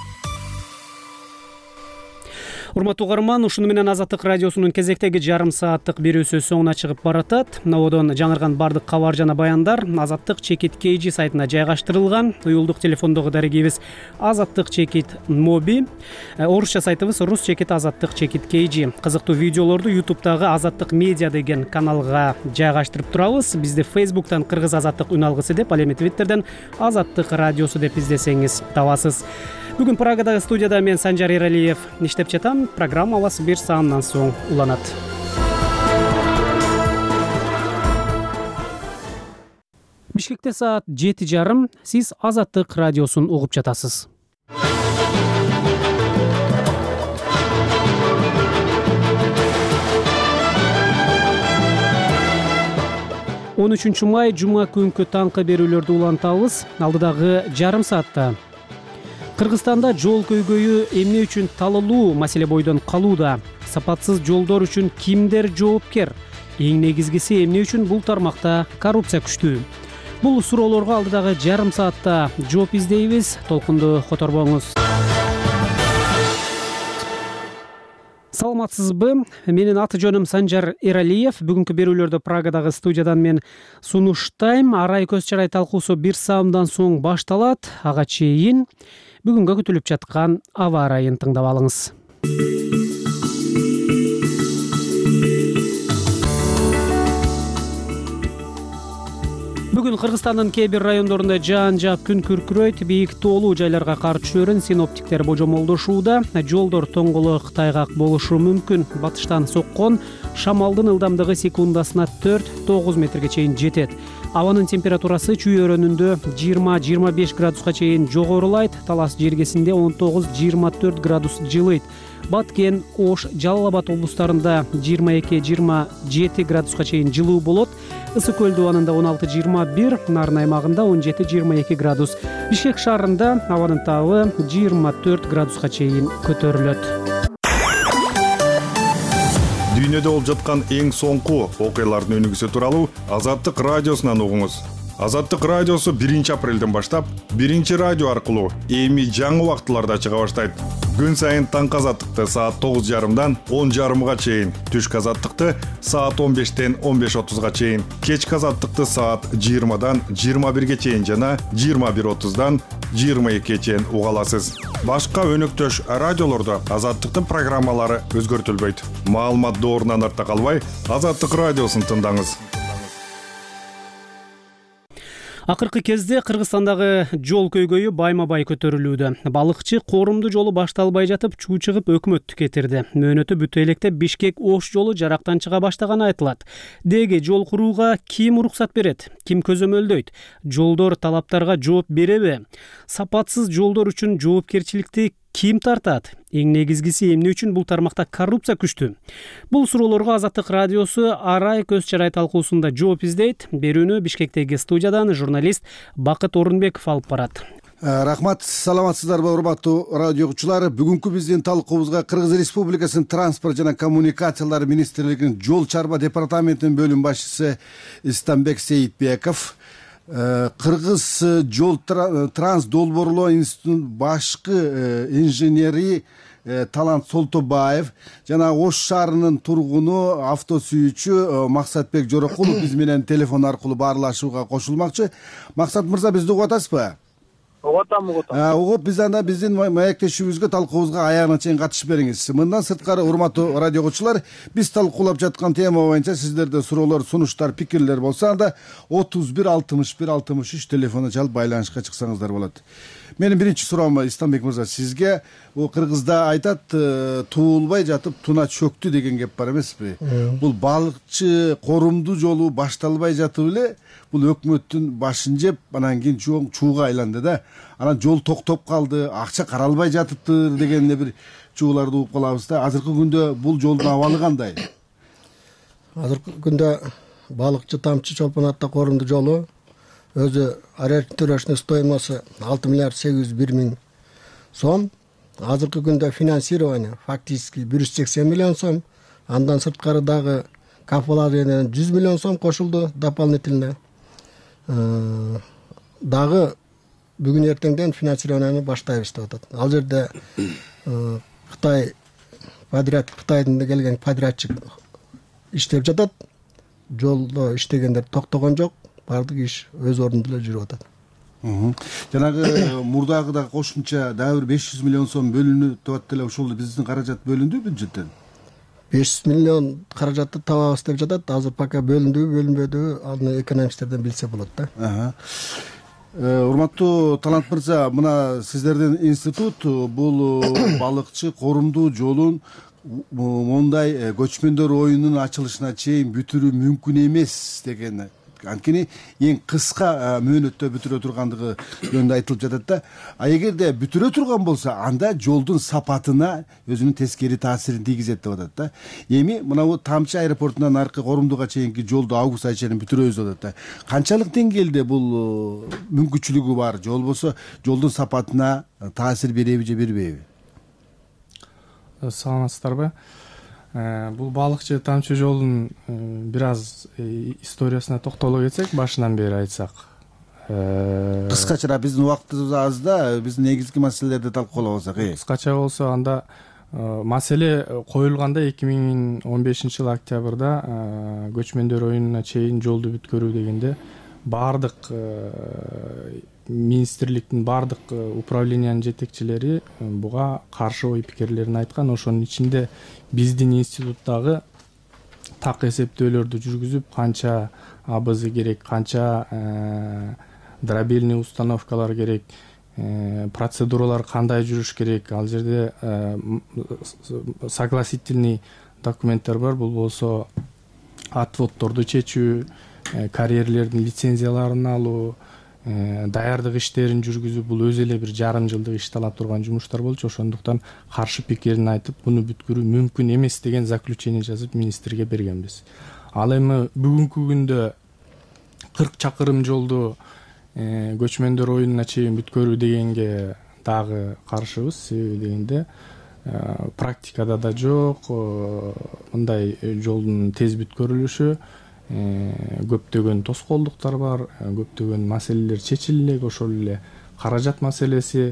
A: Урматтуу угарман, ушуну менен Азаттык радиосунун кезектеги жарым сааттык берүүсү соңуна чыгып баратат. Нодон жаңырган бардык кабар жана баяндар Азаттык чекит kg сайтына жайгаштырылган. Уюлдук телефондогу дарегибиз Азаттык чекит моби. Орусча сайтыбыз Рус чекит Азаттык чекит kg. Кызыктуу видеолорду ютубтагы Азаттык медиа деген каналга жайгаштырып турабыз. Бизди Фейсбуктан Кыргыз Азаттык үн алгысы деп, ал эми Твиттерден Азаттык радиосу деп издесеңиз табасыз. Бүгүн Прагадагы студияда мен Санжар Эралиев иштеп жатам. Программабыз бир саамдан соң уланат. Бишкекте саат жети жарым. Сиз Азаттык радиосун угуп жатасыз. он үчүнчү май жума күнкү таңкы берүүлөрдү улантабыз. Алдыдагы жарым саатта Кыргызстанда жол көйгөйү эмне үчүн талылуу маселе бойдон калууда? Сапатсыз жолдор үчүн кимдер жоопкер? Эң негизгиси эмне үчүн бул тармакта коррупция күчтүү? Бул суроолорго алдыдагы жарым саатта жооп издейбиз. Толкунду которбоңуз. Саламатсызбы? Менин аты жөнүм Санжар Эралиев. Бүгүнкү берүүлөрдү Прагадагы студиядан мен сунуштайм. Арай көз чарай талкуусу бир саамдан соң башталат. Ага чейин бүгүнгө күтүлүп жаткан аба ырайын тыңдап алыңыз. Бүгүн Кыргызстандын кээ бир райондорунда жаан жаап күн күркүрөйт, бийик тоолуу жайларга кар түшөрүн синоптиктер божомолдошууда. Жолдор тоңголок тайгак болушу мүмкүн. Батыштан соккон шамалдын ылдамдыгы секундасына төрт тогуз метрге чейин жетет. Абанын температурасы Чүй өрөөнүндө жыйырма жыйырма беш градуска чейин жогорулайт. Талас жергесинде он тогуз жыйырма төрт градус жылыйт. Баткен, Ош, Жалал Абад облустарында жыйырма эки жыйырма жети градуска чейин жылуу болот. Ысык көл дубанында он алты жыйырма бир, Нарын аймагында он жети жыйырма эки градус. Бишкек шаарында абанын табы жыйырма төрт градуска чейин көтөрүлөт.
N: Дүйнөдө болуп жаткан эң соңку окуялардын өнүгүүсү тууралуу Азаттык радиосунан угуңуз. Азаттык радиосу биринчи апрелден баштап биринчи радио аркылуу эми жаңы убактыларда чыга баштайт. Күн сайын таңкы азаттыкты саат тогуз жарымдан он жарымга чейин, түшкү азаттыкты саат он бештен он беш отузга чейин, кечки азаттыкты саат жыйырмадан жыйырма бирге чейин жана жыйырма бир отуздан жыйырма экиге чейин уга аласыз. Башка өнөктөш радиолордо Азаттыктын программалары өзгөртүлбөйт. Маалымат доорунан артта калбай, Азаттык радиосун тыңдаңыз.
A: Акыркы кезде Кыргызстандагы жол көйгөйү байма-бай көтөрүлүүдө. Балыкчы коорумдуу жолу башталбай жатып чуу чыгып өкмөттү кетирди. Мөөнөтү бүтө электе Бишкек-Ош жолу жарактан чыга баштаганы айтылат. Деги жол курууга ким уруксат берет? Ким көзөмөлдөйт? Жолдор талаптарга жооп береби? Сапатсыз жолдор үчүн жоопкерчиликти ким тартат? Эң негизгиси эмне үчүн бул тармакта коррупция күчтүү? Бул суроолорго Азаттык радиосу Арай көз чарай талкуусунда жооп издейт. Берүүнү Бишкектеги студиядан журналист Бакыт Орунбеков алып барат.
D: Рахмат, саламатсыздарбы урматтуу радио угуучулар. Бүгүнкү биздин талкуубузга Кыргыз Республикасынын транспорт жана коммуникациялар министрлигинин жол чарба департаментинин бөлүм башчысы Истамбек Сейитбеков, Кыргыз жол транс долбоорлоо институтунун башкы инженери Талант Солтобаев жана Ош шаарынын тургуну автосүйүүчү Максатбек Жорокулов биз менен телефон аркылуу баарлашууга кошулмакчы. Максат мырза, бизди угуп атасызбы?
U: Угуп атам, угуп атам.
D: Угуп, биз анда биздин маектешүүбүзгө талкуубузга аягына чейин катышып бериңиз. Мындан сырткары урматтуу радио угуучулар, биз талкуулап жаткан тема боюнча сиздерде суроолор, сунуштар, пикирлер болсо анда отуз бир алтымыш бир алтымыш үч телефону чалып байланышка чыксаңыздар болот. Менин биринчи суроом Истамбек мырза сизге. Бул Кыргызда айтат, туулбай жатып туна чөктү деген кеп бар эмеспи? Бул балыкчы коорумдуу жолу башталбай жатып эле бул өкмөттүн башын жеп, анан кийин чууга айланды да. Анан жол токтоп калды, акча каралбай жатыптыр деген бир чууларды угуп калабыз да. Азыркы күндө бул жолдун абалы кандай?
V: Азыркы күндө
G: балыкчы тамчы чолпон ата коомдук жолу өзү архитектурочный стоимосу алты миллиард сегиз жүз бир миң сом. Азыркы күндө финансирование фактически бир жүз сексен миллион сом. Андан сырткары дагы капиталден жүз миллион сом кошулду дополнительно. Дагы бүгүн эртеңден финансированияны баштайбыз деп атат. Ал жерде Кытай подряд Кытайдан келген подрядчик иштеп жатат. Жолдо иштегендер токтогон жок. Бардык иш өз ордунда эле жүрүп атат.
D: Жанагы мурдагы да кошумча дагы бир беш жүз миллион сом бөлүнүп атат эле, ошол биздин каражат бөлүндү бюджеттен.
G: беш жүз миллион каражатты табабыз деп жатат. Азыр пока бөлүндүбү, бөлүнбөдүбү, аны экономисттерден билсе болот да.
D: Урматтуу Талант мырза, мына сиздердин институт бул балыкчы коомдук жолун мондай көчмөндөр оюнунун ачылышына чейин бүтүрүү мүмкүн эмес деген, анткени эң кыска мөөнөттө бүтүрө тургандыгы жөнүндө айтылып жатат да. А эгерде бүтүрө турган болсо, анда жолдун сапатына өзүнүн тескери таасирин тийгизет деп атат да. Эми мына Тамчы аэропортунан аркы Коромдуга чейинки жолду август ай чейин бүтүрөбүз деп атат да. Канчалык деңгээлде бул мүмкүнчүлүгү бар, же болбосо жолдун сапатына таасир береби же бербейби?
P: Саламатсыздарбы? Бул балыкчы тамчы жолдун бир аз историясына токтоло кетсек, башынан бери айтсак.
D: Кыскача, биздин убактыбыз аз да, биз негизги маселелерди талкуулабызак.
P: Кыскача болсо, анда маселе коюлганда эки миң он бешинчи жылы октябрда көчмөндөр оюнуна чейин жолду бүткөрүү дегенде бардык министрликтин бардык управлениянын жетекчилери буга каршы ой пикирлерин айткан. Ошонун ичинде биздин институттагы так эсептөөлөрдү жүргүзүп, канча абз керек, канча дробельный установкалар керек, процедуралар кандай жүрүш керек, ал жерде согласительный документтер бар. Бул болсо отводдорду чечүү, карьерлердин лицензияларын алуу, даярдык иштерин жүргүзүү, бул өзү эле бир жарым жылдык иш талап турган жумуштар болчу. Ошондуктан каршы пикирин айтып, буну бүткөрүү мүмкүн эмес деген заключение жазып министрге бергенбиз. Ал эми бүгүнкү күндө кырк чакырым жолду көчмөндөр оюнуна чейин бүткөрүү дегенге дагы каршыбыз. Себеби дегенде практикада да жок мындай жолдун тез бүткөрүлүшү, көптөгөн тоскоолдуктар бар, көптөгөн маселелер чечиле элек, ошол эле каражат маселеси,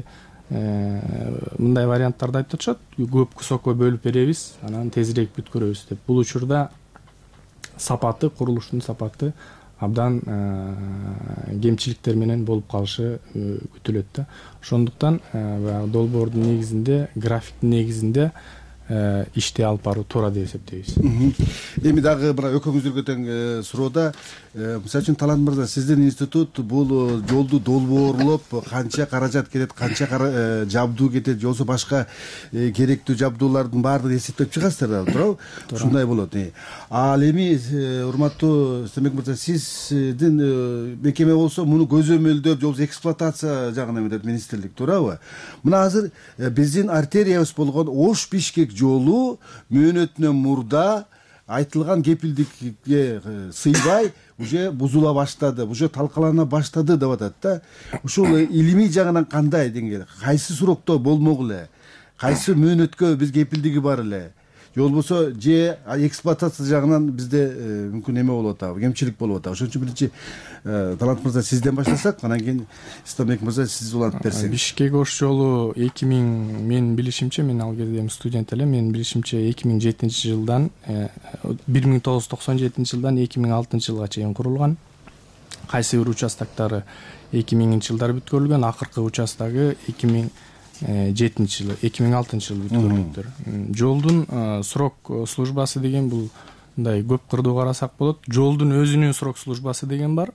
P: мындай варианттарды айтып атышат. Көп кусокко бөлүп беребиз, анан тезирээк бүткөрөбүз деп. Бул учурда сапаты, курулуштун сапаты абдан кемчиликтер менен болуп калышы күтүлөт да. Ошондуктан долбоордун негизинде, графиктин негизинде ишти алып баруу туура деп эсептейбиз.
D: Эми дагы мына экөөңүздөргө тең суроода, мисалы үчүн Талант мырза, сиздин институт бул жолду долбоорлоп, канча каражат кетет, канча жабдуу кетет, же болбосо башка керектүү жабдуулардын баардыгын эсептеп чыгасыздар да, туурабы? Ушундай болот. Ал эми урматтуу Стембек мырза, сиздин мекеме болсо муну көзөмөлдөп, же болбосо эксплуатация жагына эметет министрлик, туурабы? Мына азыр биздин артериябыз болгон Ош Бишкек жолу мөөнөтүнөн мурда айтылган кепилдикке сыйбай уже бузула баштады, уже талкалана баштады деп атат да. Ушул илимий жагынан кандай деңгээл, кайсы срокто болмок эле, кайсы мөөнөткө биз кепилдиги бар эле, же болбосо же эксплуатация жагынан бизде мүмкүн эме болуп атабы, кемчилик болуп атабы. Ошон үчүн биринчи Талант мырза сизден баштасак, анан кийин Стамбек мырза сиз улантып берсеңиз.
P: Бишкек Ош жолу эки миң, менин билишимче, мен ал кезде эми студент элем, менин билишимче эки миң жетинчи жылдан бир миң тогуз жүз токсон жетинчи жылдан эки миң алтынчы жылга чейин курулган. Кайсы бир участоктары эки миңинчи жылдары бүткөрүлгөн, акыркы участогу эки миң жетинчи жылы, эки миң алтынчы жылы бүткөрүлгөндөр. Жолдун срок службасы деген бул мындай көп кырдуу карасак болот. Жолдун өзүнүн срок службасы деген бар.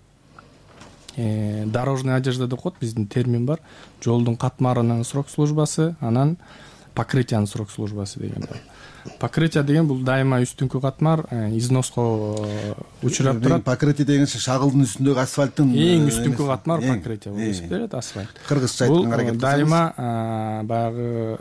P: Дорожная одежда деп коет, биздин термин бар. Жолдун катмарынын срок службасы, анан покрытиянын срок службасы деген бар. Покрытие деген бул дайыма үстүнкү катмар износко учурап турат.
D: Покрытие деген шагылдын үстүндөгү асфальттын
P: эң үстүнкү катмар покрытие болуп эсептелет, асфальт.
D: Кыргызча айтканга аракет кылсаңыз.
P: Дайыма баягы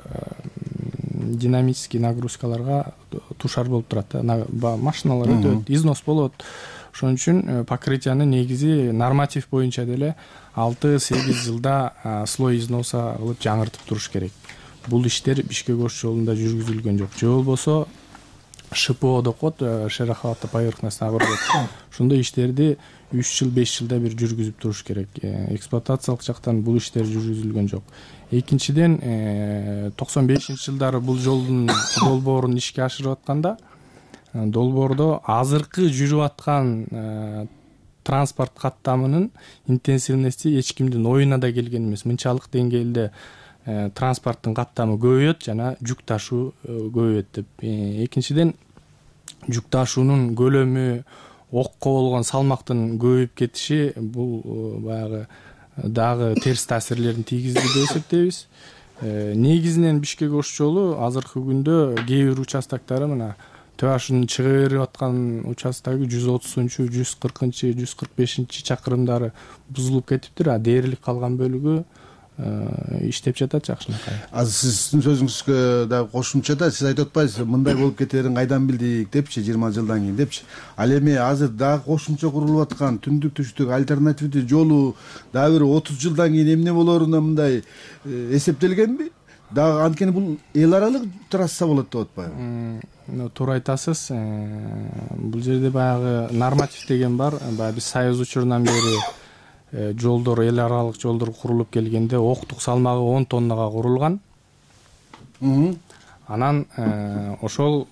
P: динамический нагрузкаларга тушар болуп турат да, машиналар өтөт, износ болот. ошон үчүн покрытияны негизи норматив боюнча деле алты сегиз жылда слой износа кылып жаңыртып туруш керек. Бул иштер Бишкек ош жолунда жүргүзүлгөн жок. Же болбосо ШПО деп коет, шероховатый поверхностный обработка. Ошондой иштерди үч жыл беш жылда бир жүргүзүп туруш керек. Эксплуатациялык жактан бул иштер жүргүзүлгөн жок. Экинчиден, токсон бешинчи жылдары бул жолдун долбоорун ишке ашырып атканда, долбоордо азыркы жүрүп аткан транспорт каттамынын интенсивности эч кимдин оюна да келген эмес. Мынчалык деңгээлде транспорттун каттамы көбөйөт жана жүк ташуу көбөйөт деп. Экинчиден, жүк ташуунун көлөмү, окко болгон салмактын көбөйүп кетиши бул баягы дагы терс таасирлерин тийгизди деп эсептейбиз. Негизинен Бишкек ош жолу азыркы күндө кээ бир участоктары мына Төбө Ашынын чыга берип аткан участогу жүз отузунчу, жүз кыркынчы, жүз кырк бешинчи чакырымдары бузулуп кетиптир, а дээрлик калган бөлүгү иштеп жатат жакшынакай.
D: Азыр сиздин сөзүңүзгө дагы кошумчада сиз айтып атпайсызбы, мындай болуп кетерин кайдан билдик депчи, жыйырма жылдан кийин депчи. Ал эми азыр дагы кошумча курулуп аткан түндүк түштүк альтернативдүү жолу дагы бир отуз жылдан кийин эмне болоруна мындай эсептелгенби? Дагы анткени бул эл аралык трасса болот деп атпайбы?
P: Туура айтасыз. Бул жерде баягы норматив деген бар. Баягы биз Союз учурунан бери жолдор, эл аралык жолдор курулуп келгенде октук салмагы он тоннага курулган. Анан ошол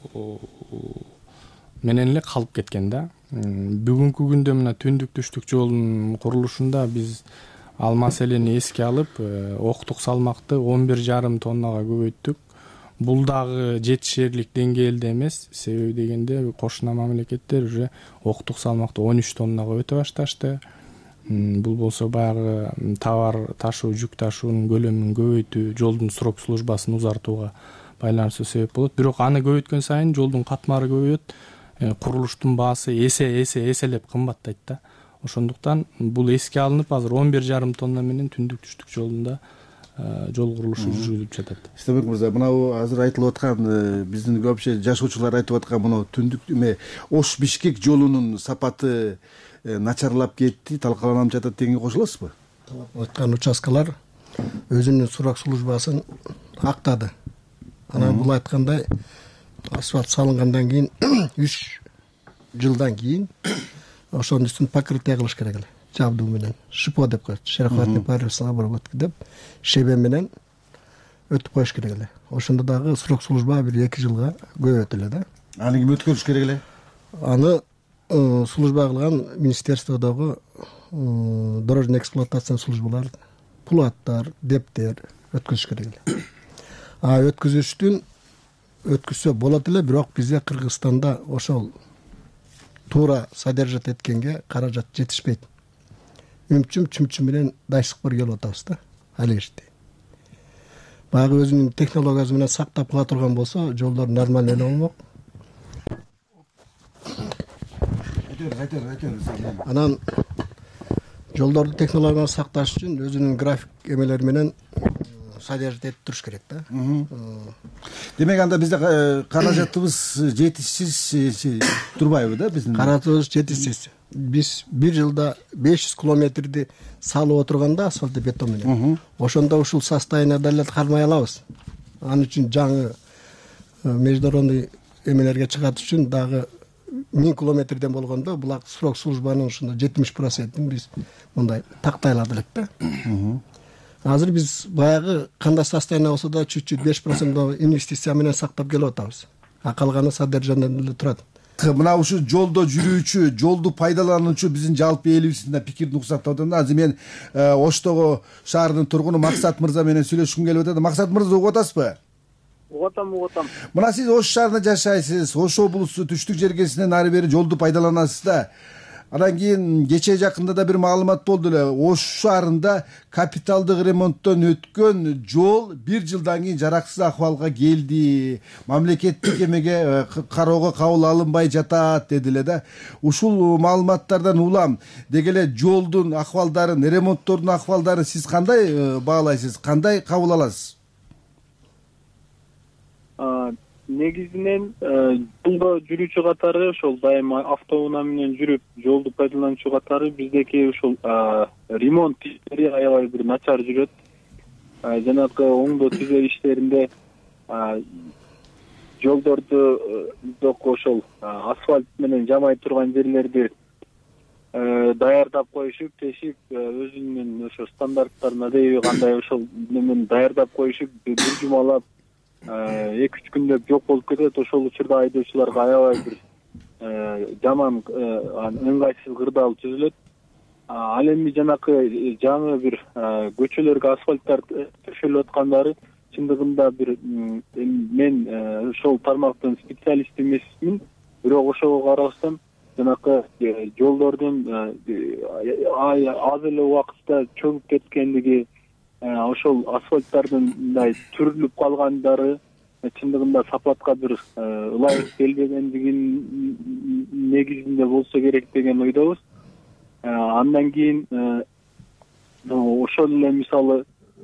P: менен эле калып кеткен да. Бүгүнкү күндө мына түндүк түштүк жолдун курулушунда биз ал маселени эске алып, октук салмакты он бир жарым тоннага көбөйттүк. Бул дагы жетишерлик деңгээлде эмес, себеби дегенде кошуна мамлекеттер уже октук салмакты он үч тоннага өтө башташты. Бул болсо баягы товар ташуу, жүк ташуунун көлөмүн көбөйтүү, жолдун срок службасын узартууга байланыштуу себеп болот. Бирок аны көбөйткөн сайын жолдун катмары көбөйөт, курулуштун баасы эсе эсе эселеп кымбаттайт да. Ошондуктан бул эске алынып, азыр он бир жарым тонна менен түндүк түштүк жолунда жол курулушу жүргүзүлүп жатат.
D: Стебек мырза, мына азыр айтылып аткан, биздин көпчө жашоочулар айтып аткан мына түндүк эме Ош Бишкек жолунун сапаты начарлап кетти, талкаланып жатат дегенге кошуласызбы?
G: Айткан участкалар өзүнүн сурак службасын актады. Анан бул айткандай асфальт салынгандан кийин үч жылдан кийин ошонун үстүн покрытие кылыш керек эле. Жабдуу менен ШПО деп коет, шероховатый поверхностный обработка деп шебе менен өтүп коюш керек эле. Ошондо дагы срок служба бир эки жылга көбөйөт эле да.
D: Аны ким өткөрүш керек эле?
G: Аны служба кылган министерстводогу дорожный эксплуатация службалар, пулаттар, дептер өткөзүш керек эле. А өткөзүштүн өткөзсө болот эле, бирок бизде Кыргызстанда ошол туура содержать эткенге каражат жетишпейт. Үмчүм чүмчүм менен дайсык бир келип атабыз да, ал ишти. Баягы өзүнүн технологиясы менен сактап кала турган болсо, жолдор нормально эле болмок. Анан жолдорду технологияны сакташ үчүн өзүнүн график эмелери менен содержать этип туруш керек да.
D: Демек анда бизде каражатыбыз жетишсиз турбайбы да биздин?
G: Каражатыбыз жетишсиз. Биз бир жылда беш жүз километрди салып отурганда асфальт бетон менен. Ошондо ушул состояниеда эле кармай алабыз. Ал үчүн жаңы международный эмелерге чыгат үчүн дагы миң километрден болгондо булак срок службанын ушунда жетимиш процентин биз мындай тактай алат элек да. Азыр биз баягы кандай состояние болсо да чуть-чуть беш процент инвестиция менен сактап келип атабыз. А калганы содержаниеден эле турат.
D: Мына ушу жолдо жүрүүчү, жолду пайдалануучу биздин жалпы элибиздин да пикирин уксаттап атат. Азыр мен Оштогу шаарынын тургуну Максат мырза менен сүйлөшкүм келип атат. Максат мырза, угуп атасызбы?
B: Угуп атам, угуп атам.
D: Мына сиз Ош шаарында жашайсыз, Ош облусу түштүк жергесинен ары бери жолду пайдаланасыз да. Анан кийин кечээ жакында да бир маалымат болду эле. Ош шаарында капиталдык ремонттон өткөн жол бир жылдан кийин жараксыз акыбалга келди. Мамлекеттик эмеге кароого кабыл алынбай жатат деди эле да. Ушул маалыматтардан улам деги эле жолдун акыбалдарын, ремонттордун акыбалдарын сиз кандай баалайсыз? Кандай кабыл аласыз?
B: негизинен жолдо жүрүүчү катары ошол дайыма автоунаа менен жүрүп жолду пайдалануучу катары биздеки ушул ремонт иштери аябай бир начар жүрөт. Жанагы оңдоо түзөө иштеринде жолдорду ошол асфальт менен жамай турган жерлерди даярдап коюшуп, тешип өзүнүн ошо стандарттарына адейби кандай ошол менен даярдап коюшуп, бир жумалап эки үч күндөп жок болуп кетет. Ошол учурда айдоочуларга аябай бир жаман ыңгайсыз кырдаал түзүлөт. Ал эми жанакы жаңы бир көчөлөргө асфальттар төшөлүп аткандары чындыгында бир мен ошол тармактын специалисти эмесмин, бирок ошого карабастан жанакы жолдордун аз эле убакытта чөгүп кеткендиги, ошол асфальттардын мындай түрүлүп калгандары чындыгында сапатка бир ылайык келбегендигинин негизинде болсо керек деген ойдобуз. Андан кийин ошол эле мисалы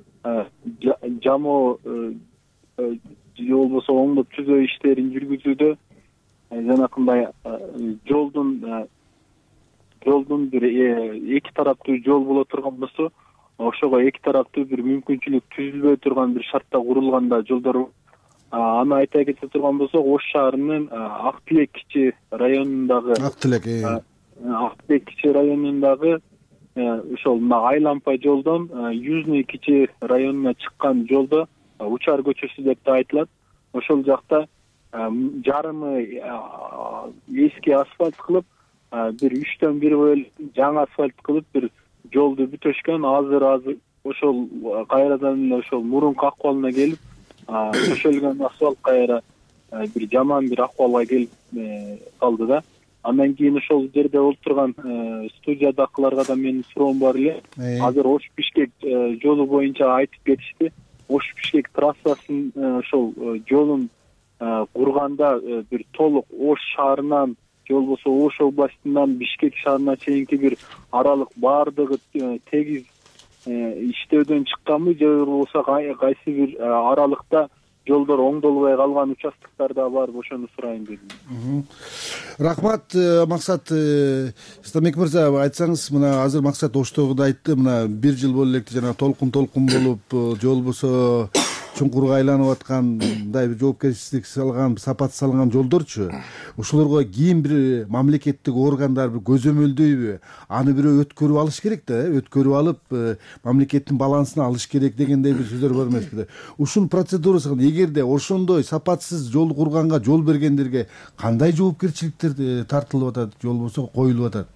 B: жамоо же болбосо оңдоп түзөө иштерин жүргүзүүдө жанакындай жолдун жолдун бир эки тараптуу жол боло турган болсо, ошого эки тараптуу бир мүмкүнчүлүк түзүлбөй турган бир шартта курулганда жолдор. Аны айта кете турган болсок, Ош шаарынын Ак Тилек кичи районундагы
D: Ак Тилек
B: Ак Тилек кичи районундагы ошол Айлампа жолдон Южный кичи районуна чыккан жолдо Учар көчөсү деп да айтылат. Ошол жакта жарымы эски асфальт кылып, бир үчтөн бир бөлүп жаңы асфальт кылып бир жолду бүтөшкөн. Азыр азыр ошол кайрадан эле ошол мурунку акыбалына келип, төшөлгөн асфальт кайра бир жаман бир акыбалга келип калды да. Андан кийин ошол жерде болуп турган студиядакыларга да менин суроом бар эле. Азыр Ош Бишкек жолу боюнча айтып кетишти. Ош Бишкек трассасын ошол жолун курганда бир толук Ош шаарынан же болбосо Ош областынан Бишкек шаарына чейинки бир аралык баардыгы тегиз иштөөдөн чыкканбы, же болбосо кайсы бир аралыкта жолдор оңдолбой калган участоктор да барбы, ошону сурайын дедим.
D: Рахмат, Максат. Стамек мырза, айтсаңыз, мына азыр Максат Оштогу да айтты, мына бир жыл боло электи жана толкун толкун болуп, же болбосо чуңкурга айланып аткандай бир жоопкерчилик салган, сапат салган жолдорчу. Ошолорго кийин бир мамлекеттик органдар бир көзөмөлдөйбү? Аны бирөө өткөрүп алыш керек да, өткөрүп алып, мамлекеттин балансына алыш керек дегендей бир сөздөр бар эмеспи? Ушул процедурасы эгерде ошондой сапатсыз жол курганга жол бергендерге кандай жоопкерчиликтер тартылып атат, же болбосо коюлуп атат?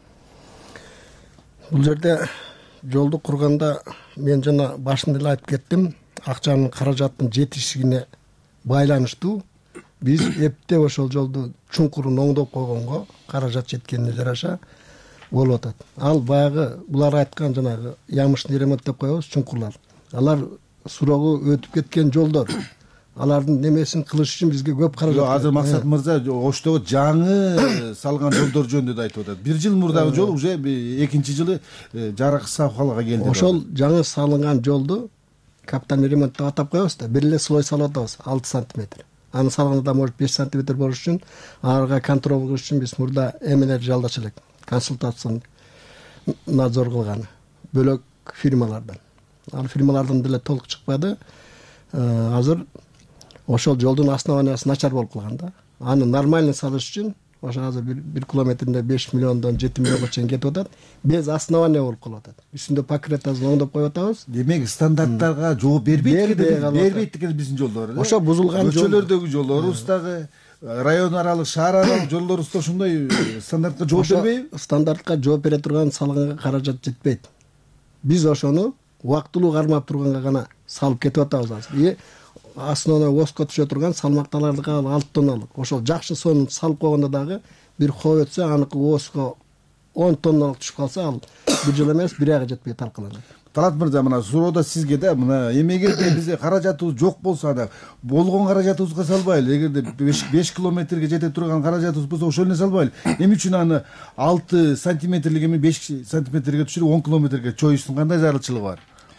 G: Бул жерде жолду курганда мен жана башында эле айтып кеттим, акчанын каражаттын жетишигине байланыштуу биз эптеп ошол жолду чуңкурун оңдоп койгонго каражат жеткенине жараша болуп атат. Ал баягы булар айткан жанагы ямышный ремонт деп коебуз, чуңкурлар. Алар сурогу өтүп кеткен жолдор. Алардын немесин кылыш үчүн бизге көп каражат.
D: Азыр Максат мырза Оштогу жаңы салган жолдор жөнүндө да айтып атат. Бир жыл мурдагы жол уже экинчи жылы жараксыз абалга келди.
G: Ошол жаңы салынган жолду капитальный ремонт деп атап коебуз да, бир эле слой салып атабыз, алты сантиметр. Аны салганда может беш сантиметр болуш үчүн, аларга контроль кылыш үчүн биз мурда эмелер жалдач элек, консультацион надзор кылган бөлөк фирмалардан. Ал фирмалардан деле толук чыкпады. Азыр ошол жолдун основаниясы начар болуп калган да. Аны нормально салыш үчүн ошо азыр бир километринде беш миллиондон жети миллионго чейин кетип атат. Без основания болуп калып атат. Үстүндө покрытиясын оңдоп коюп атабыз.
D: Демек стандарттарга жооп бербейт экен, бербейт экен биздин жолдор.
G: Ошо бузулган
D: көчөлөрдөгү жолдорубуздагы, район аралык, шаар аралык жолдорубузда ошондой стандартка жооп бербейби?
G: Стандартка жооп бере турган салганга каражат жетпейт. Биз ошону убактылуу кармап турганга гана салып кетип атабыз азыр. Основной осько түшө турган салмакталардык алты тонналык. Ошол жакшы сонун салып койгондо дагы бир коо өтсө, аныкы осько он тонналык түшүп калса, ал бир жыл эмес, бир айга жетпей талкаланат.
D: Талат мырза, мына суроо сизге да, мына эмегерде бизде каражатыбыз жок болсо, анда болгон каражатыбызга салбайлы. Эгерде беш километрге жете турган каражатыбыз болсо, ошол эле салбайлы. Эмне үчүн аны алты сантиметрлик эми беш сантиметрге түшүрүп он километрге чоюштун кандай зарылчылыгы бар?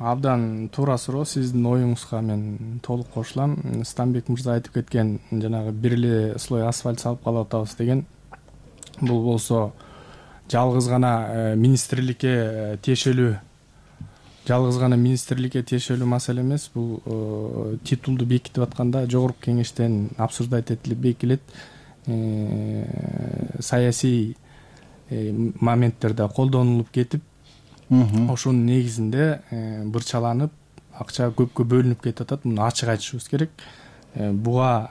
P: абдан туура суроо. Сиздин оюңузга мен толук кошулам. Станбек мырза айтып кеткен жанагы бир эле слой асфальт салып калып атабыз деген, бул болсо жалгыз гана министрликке тиешелүү жалгыз гана министрликке тиешелүү маселе эмес. Бул титулду бекитип атканда жогорку кеңештен обсуждать этилип бекитилет. Саясий моменттерде колдонулуп кетип, ошонун негизинде бырчаланып, акча көпкө бөлүнүп кетип атат. Муну ачык айтышыбыз керек. Буга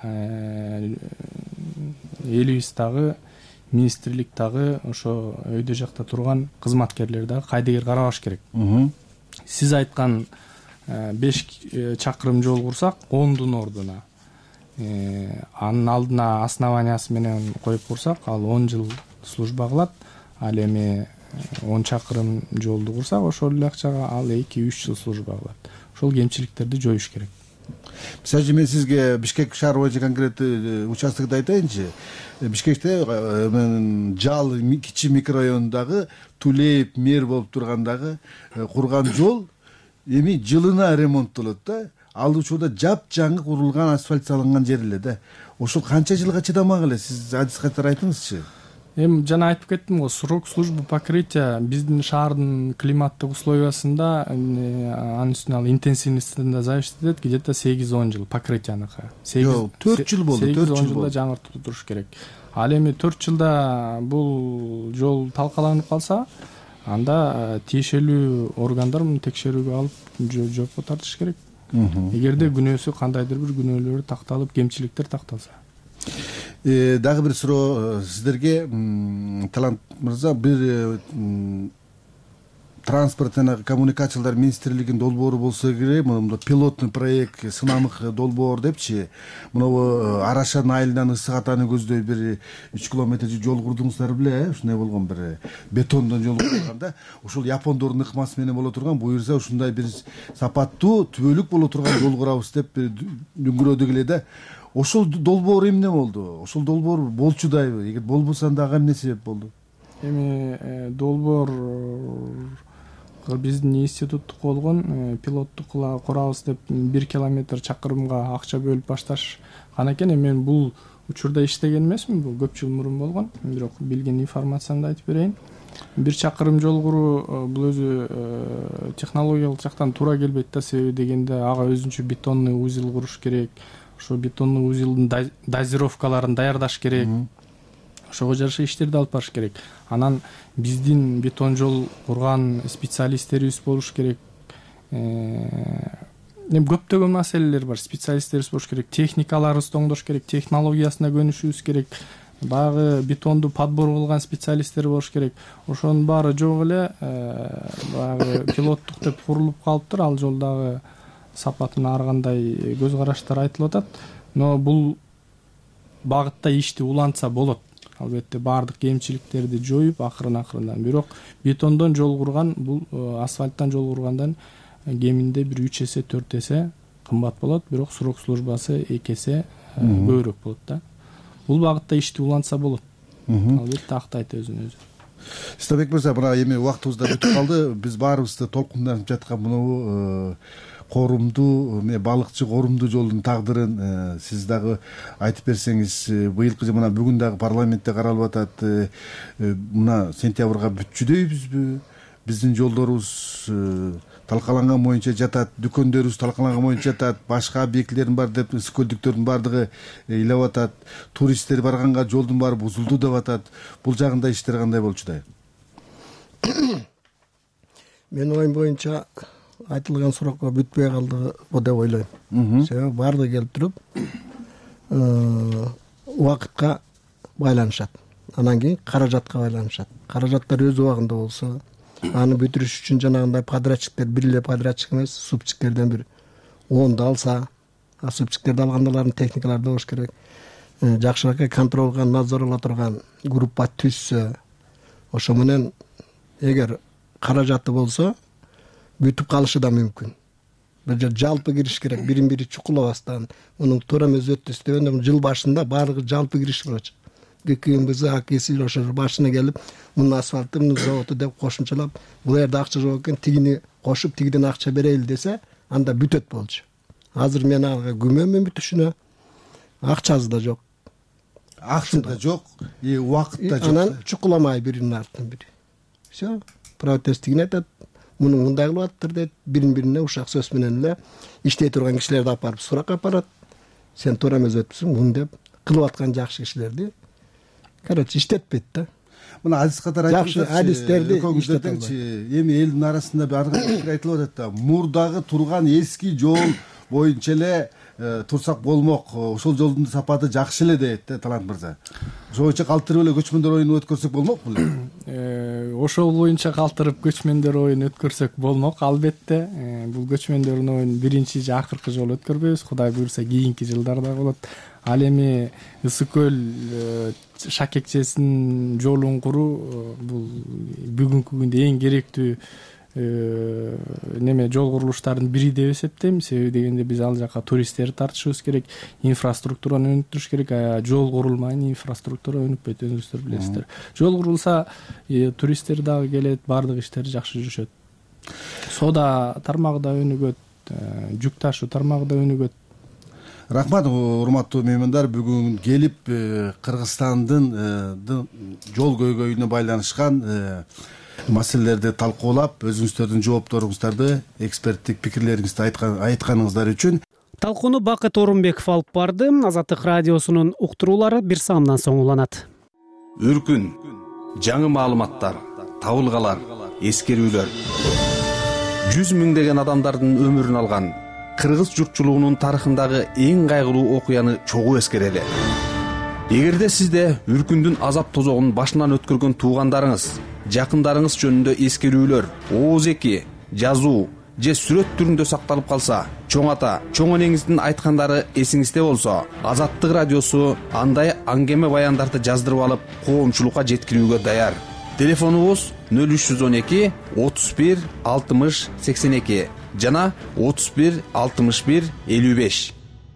P: элибиз дагы, министрлик дагы, ошо өйдө жакта турган кызматкерлер дагы кайдыгер карабаш керек. Сиз айткан беш чакырым жол курсак, ондун ордуна анын алдына основаниясы менен коюп курсак, ал он жыл служба кылат. Ал эми он чакырым жолду курсак, ошол эле акчага ал эки үч жыл служба кылат. Ошол кемчиликтерди жоюш керек.
D: Мисалы үчүн мен сизге Бишкек шаар боюнча конкреттүү участокду айтайынчы. Бишкекте Жал кичи микрорайонундагы Тулеев мэр болуп тургандагы курган жол эми жылына ремонттолот да. Ал учурда жапжаңы курулган асфальт салынган жер эле да. Ошол канча жылга чыдамак эле? Сиз адис катары айтыңызчы.
P: Эми жана айтып кеттим го, срок службы покрытия биздин шаардын климаттык условиясында анын үстүнө ал интенсивностьтен зависит этет, где-то сегиз он жыл покрытияныкы.
D: Жок, төрт жыл болду, төрт жыл болду.
P: жылда жаңыртып туруш керек. Ал эми төрт жылда бул жол талкаланып калса, анда тиешелүү органдар муну текшерүүгө алып жоопко тартыш керек. Эгерде күнөөсү кандайдыр бир күнөөлөр такталып, кемчиликтер такталса.
D: Дагы бир суроо сиздерге, Талант мырза, бир транспорт жана коммуникациялар министрлигинин долбоору болсо керек, мына пилотный проект, сынамык долбоор депчи, мына Арашан айылынан Ысык Атаны көздөй бир үч километр жол курдуңуздар беле, ушундай болгон бир бетондон жол курганда, ушул япондордун ыкмасы менен боло турган, буюрса ушундай бир сапаттуу, түбөлүк боло турган жол курабыз деп дүңгүрөдүк эле да. Ошол долбоор эмне болду? Ошол долбоор болчудайбы? Эгер болбосо анда ага эмне себеп болду?
P: Эми долбоор биздин институттук болгон, пилоттук курабыз деп бир километр чакырымга акча бөлүп башташкан экен. Мен бул учурда иштеген эмесмин, бул көп жыл мурун болгон. Бирок билген информациямды айтып берейин. Бир чакырым жол куруу бул өзү технологиялык жактан туура келбейт да, себеби дегенде ага өзүнчө бетонный узел куруш керек. Ошо бетонный узелдин дозировкаларын даярдаш керек. Ошого жараша иштерди алып барыш керек. Анан биздин бетон жол курган специалисттерибиз болуш керек. Эми көптөгөн маселелер бар. Специалисттерибиз болуш керек, техникаларыбызды оңдош керек, технологиясына көнүшүбүз керек. Багы бетонду подбор кылган специалисттер болуш керек. Ошонун баары жок эле, багы пилоттук деп курулуп калыптыр. Ал жолдагы сапатына ар кандай көз караштар айтылып атат. Но бул багытта ишти улантса болот. Албетте баардык кемчиликтерди жоюп, акырын-акырындан. Бирок бетондон жол курган, бул асфальттан жол кургандан кеминде бир үч эсе, төрт эсе кымбат болот, бирок срок службасы эки эсе көбүрөөк болот да. Бул багытта ишти улантса болот. Албетте актайт өзүн өзү.
D: Станбек мырза, мына эми убактыбыз да бүтүп калды. Биз баарыбызды толкунданып жаткан мынабу корумдуу, балыкчы корумдуу жолдун тагдырын сиз дагы айтып берсеңиз. Быйылкы мына бүгүн дагы парламентте каралып атат. Мына сентябрга бүтчүдөйбүзбү? Биздин жолдорубуз талкаланган боюнча жатат, дүкөндөрүбүз талкаланган боюнча жатат, башка объектилердин бар деп скөлдүктөрдүн бардыгы ыйлап атат. Туристтер барганга жолдун баары бузулду деп атат. Бул жагында иштер кандай болчудай?
G: Менин оюм боюнча айтылган суракка бүтпөй калды деп ойлойм. Себеби баардыгы келип туруп убакытка байланышат. Анан кийин каражатка байланышат. Каражаттар өз убагында болсо, аны бүтүрүш үчүн жанагындай подрядчиктер, бир эле подрядчик эмес, субчиктерден бир онду алса, а субчиктерди алгандалардын техникалары болуш керек. Жакшыраак контроль кылган, надзор турган группа түзсө, ошо менен эгер каражаты болсо, бүтүп калышы да мүмкүн. Бир жер жалпы кириш керек, бирин бири чукулабастан, мунун туура эмес өттү истебенде жыл башында баардыгы жалпы кириш болчу. ГКМБз, АКС ошо башына келип, мунун асфальты, мунун заводу деп кошумчалап, бул жерде акча жок экен, тигини кошуп тигиден акча берели десе анда бүтөт болчу. Азыр мен ага күмөнмүн бүтүшүнө. Акчасы да жок.
D: Акча да жок, и убакыт да жок.
G: Анан чукуламай биринин артынан бири. Все, протесттигин айтат. Муну мындай кылып атыптыр дейт. Бирин-бирине ушак сөз менен эле иштей турган кишилерди алып барып суракка апарат. Сен туура эмес өтүпсүң, муну деп кылып аткан жакшы кишилерди. Короче, иштетпейт да.
D: Мына адис катары айтып
G: жакшы адистерди иштетет.
D: Эми элдин арасында бир ар кандай пикир айтылып атат да. Мурдагы турган эски жол боюнча эле турсак болмок, ошол жолдун сапаты жакшы эле дейт да Талант мырза. Ошол боюнча калтырып эле көчмөндөр оюнун өткөрсөк болмок беле?
P: Ошол боюнча калтырып көчмөндөр оюнун өткөрсөк болмок, албетте. Бул көчмөндөрдүн оюнун биринчи же акыркы жолу өткөрбөйбүз. Кудай буйрса кийинки жылдарда болот. Ал эми Ысык көл шакекчесинин жолун куруу бул бүгүнкү күндө эң керектүү неме жол курулуштарынын бири деп эсептейм. Себеби дегенде биз ал жака туристтерди тартышыбыз керек, инфраструктураны өнүктүрүш керек. Жол курулмайын, инфраструктура өнүкпөйт, өзүңүздөр билесиздер. Жол курулса, туристтер дагы келет, баардык иштер жакшы жүрүшөт. Соода тармагы да өнүгөт, жүк ташуу тармагы да өнүгөт.
D: Рахмат, урматтуу меймандар, бүгүн келип Кыргызстандын жол көйгөйүнө байланышкан маселелерди талкуулап, өзүңүздөрдүн жоопторуңуздарды, эксперттик пикирлериңизди айтканыңыздар үчүн
A: талкууну Бакыт Орунбеков алып барды. Азаттык радиосунун уктуруулары бир саамдан соң уланат.
F: Үркүн, жаңы маалыматтар, табылгалар, эскерүүлөр. жүз миңдеген адамдардын өмүрүн алган кыргыз журтчулугунун тарыхындагы эң кайгылуу окуяны чогуу эскерели. Эгерде сизде үркүндүн азап тозогун башынан өткөргөн туугандарыңыз, жакындарыңыз жөнүндө эскерүүлөр, ооз-эки, жазуу же сүрөт түрүндө сакталып калса, чоң ата, чоң энеңиздин айткандары эсиңизде болсо, Азаттык радиосу андай аңгеме баяндарды жаздырып алып, коомчулукка жеткирүүгө даяр. Телефонубуз нөл үч жүз он эки отуз бир алтымыш сексен эки жана отуз бир алтымыш бир элүү беш.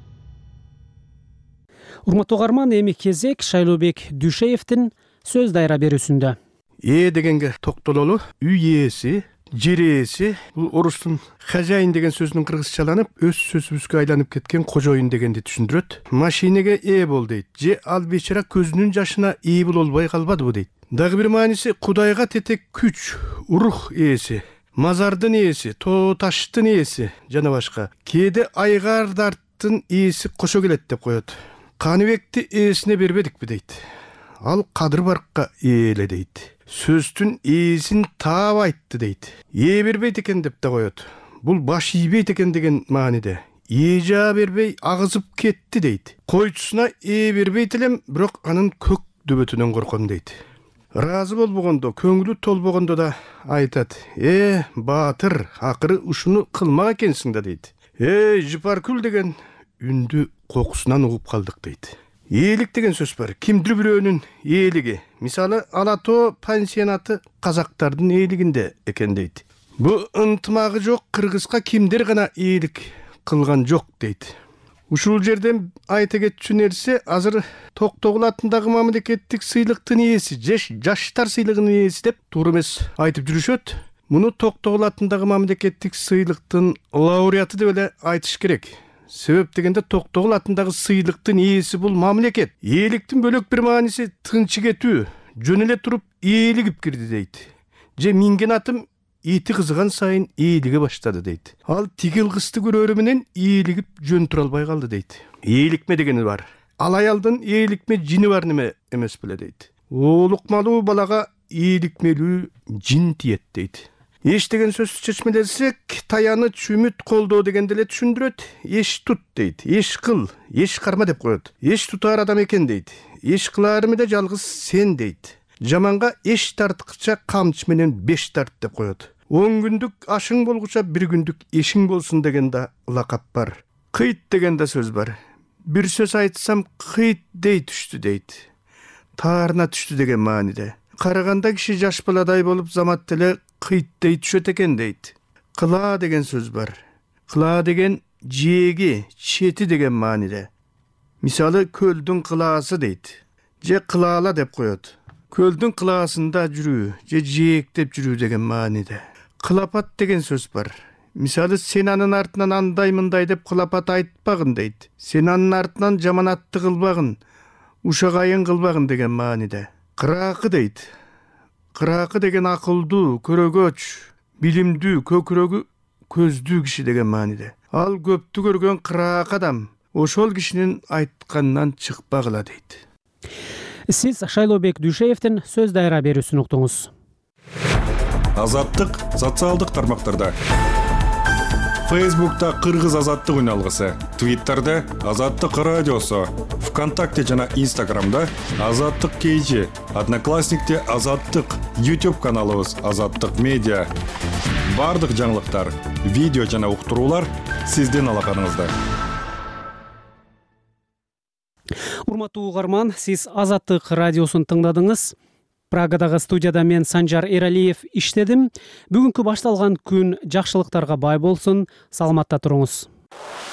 A: Урматтуу угарман, эми кезек Шайлообек Дүйшеевдин сөз дайра берүүсүндө.
V: Ээ дегенге токтололу. Үй ээси, жер ээси, бул орустун хозяин деген сөзүнүн кыргызчаланып, өз сөзүбүзгө айланып кеткен кожоюн дегенди түшүндүрөт. Машинеге ээ бол дейт. Же ал бечара көзүнүн жашына ээ болбой калбадыбы дейт. Дагы бир мааниси Кудайга тетек күч, рух ээси, мазардын ээси, тоо таштын ээси жана башка. Кээде айгардардын ээси кошо келет деп коет. Каныбекти ээсине бербедикпи дейт. Ал Кадыр Баркка ээле дейт. Сөздүн ээсин таап айтты дейт. Ээ бербейт экен деп да коет. Бул баш ийбейт экен деген мааниде. Ээ жаа бербей агызып кетти дейт. Койчусуна ээ бербейт элем, бирок анын көк дөбөтүнөн корком дейт. Разы болбогондо, көңүлү толбогондо да айтат. Э, баатыр, акыры ушуну кылмак экенсиң да дейт. Э, Жыпаркүл деген үндү кокусунан угуп калдык дейт. Ээлик деген сөз бар. Кимдир бирөөнүн ээлиги. Мисалы, Ала Тоо пансионаты казактардын ээлигинде экен дейт. Бу ынтымагы жок кыргызга кимдер гана ээлик кылган жок дейт. Ушул жерден айта кетчү нерсе, азыр Токтогул атындагы мамлекеттик сыйлыктын ээси, жаштар сыйлыгынын ээси деп туура эмес айтып жүрүшөт. Муну Токтогул атындагы мамлекеттик сыйлыктын лауреаты деп эле айтыш керек. Себеп дегенде Токтогул атындагы сыйлыктын ээси бул мамлекет. Ээликтин бөлөк бир мааниси тынчы кетүү, жөн эле туруп ээлигип кирди дейт. Же минген атым ити кызыган сайын ээлиге баштады дейт. Ал тигил кызды көрөрү менен ээлигип жөн тура албай калды дейт. Ээликме дегени бар. Ал аялдын ээликме жини бар неме эмес беле дейт. Оолукмалуу балага ээликмелүү жин тиет дейт. Эш деген сөз чечмелесек, таяныч, үмүт, колдоо дегенди эле түшүндүрөт. Эш тут дейт. Эш кыл, эш карма деп коет. Эш тутар адам экен дейт. Эш кыларымы да жалгыз сен дейт. Жаманга эш тарткыча камчы менен беш тарт деп коет. Он күндүк ашың болгуча бир күндүк эшиң болсун деген да лакап бар. Кыйт деген да сөз бар. Бир сөз айтсам кыйт дей түштү дейт. Таарына түштү деген мааниде. Караганда киши жаш баладай болуп замат деле кыйт дей түшөт экен дейт. Кыла деген сөз бар. Кыла деген жээги, чети деген мааниде. Мисалы, көлдүн кылаасы дейт. Же кылаала деп коет. Көлдүн кылаасында жүрүү, же жээктеп жүрүү деген мааниде. кылапат деген сөз бар. Мисалы, сен анын артынан андай мындай деп кылапат айтпагын дейт. Сен анын артынан жаманатты кылбагын, ушагайын кылбагын деген мааниде. Кыраакы дейт. Кыраакы деген акылдуу, көрөгөч, билимдүү, көкүрөгү көздүү киши деген мааниде. Ал көптү көргөн кыраак адам ошол кишинин айтканынан чыкпагыла дейт.
A: Сиз Шайлообек Дүйшеевдин сөз дайра берүүсүн уктуңуз.
N: Азаттык социалдык тармактарда. Фейсбукта Кыргыз азаттык үн алгысы, Твиттерде Азаттык радиосу, ВКонтакте жана Инстаграмда Азаттык кейжи, Одноклассникте Азаттык, YouTube каналыбыз Азаттык медиа. Бардык жаңылыктар, видео жана уктуруулар сиздин алаканыңызда.
A: Урматтуу угарман, сиз Азаттык радиосун тыңдадыңыз. Прагадагы студияда мен Санжар Эралиев иштедим. Бүгүнкү башталган күн жакшылыктарга бай болсун. Саламатта туруңуз.